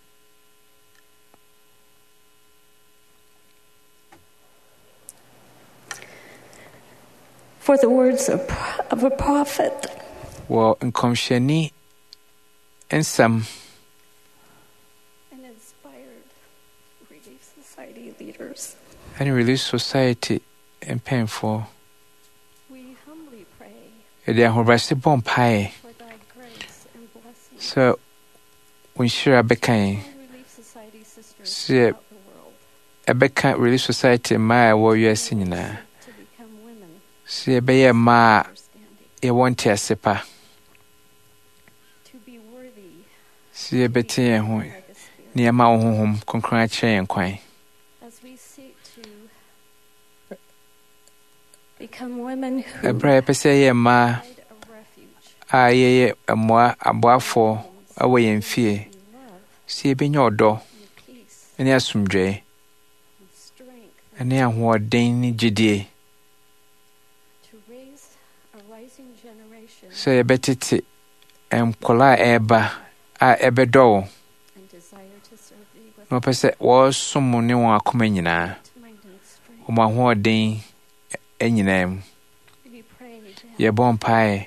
for the words of a prophet Wɔ nkɔmhyɛni nsɛm and inspired Relief Society leaders. ɛne Relief Society mpanyinfoɔ. We humbly pray Yɛde ahobrɛase bɔ mpaeɛ for thy grace and blessing sɛ wo nhyira bɛka yɛn. on Relief Society sisters Sɛ throughout the world ɛbɛka Relief Society mmaa a ɛwɔ wiase nyinaa. to become women Sɛ yɛbɛyɛ mmaa a understanding, yɛwɔ ntease pa. to be worthy Sɛ yɛbɛte yɛn ho by the Spirit. nneɛma a wo honhom kronkron akyerɛ yɛn kwan. As we seek to become women who Ɛberɛ a yɛpɛ sɛ yɛyɛ mmaa provide a refuge a yɛyɛ mmoa aboafoɔ wɔ yɛn fie, in love sɛ yɛbɛnya ɔdɔ and peace ne asomdwoe and strength ne ahoɔden ne gyidie. to raise a rising generation Sɛ yɛbɛtete nkɔla a ɛreba a ɛbɛdɔ wo and desire to serve thee with na wɔpɛ sɛ wɔresom wo ne wɔn akoma nyinaa, mind and strength. wɔn ahoɔden nyinaa mu. We pray that Yɛbɔ mpaeɛ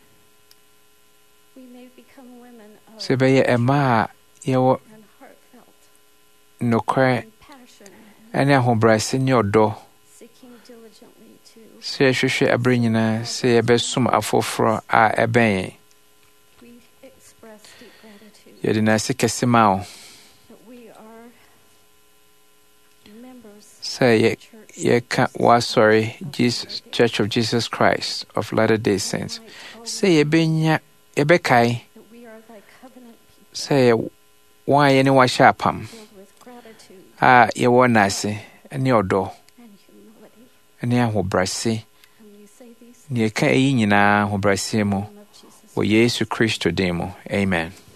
we may become women of sɛ yɛbɛyɛ mmaa a yɛwɔ and heartfelt nokorɛ and passion, ne ahobrɛase ne ɔdɔ. seeking diligently to. Sɛ yɛhwehwɛ aberɛ nyinaa sɛ yɛbɛsom afoforɔ a ɛbɛn yɛn. We express deep gratitude Yɛde n'ase kɛse ma wo that we are members sɛ of the church. yɛka w'asɔre Jesus Church of Jesus Christ of Latter-day Saints. Sɛ yɛbɛkae That we are thy covenant people sɛ wɔn a yɛne wahyɛ apam filled with gratitude a yɛwɔ n'ase ne ɔdɔ and humility. ne ahobrɛase. And we say these Na yɛka eyi nyinaa ahobrɛase mu in the name of Jesus. wɔ Yesu Kristo din mu. Amen.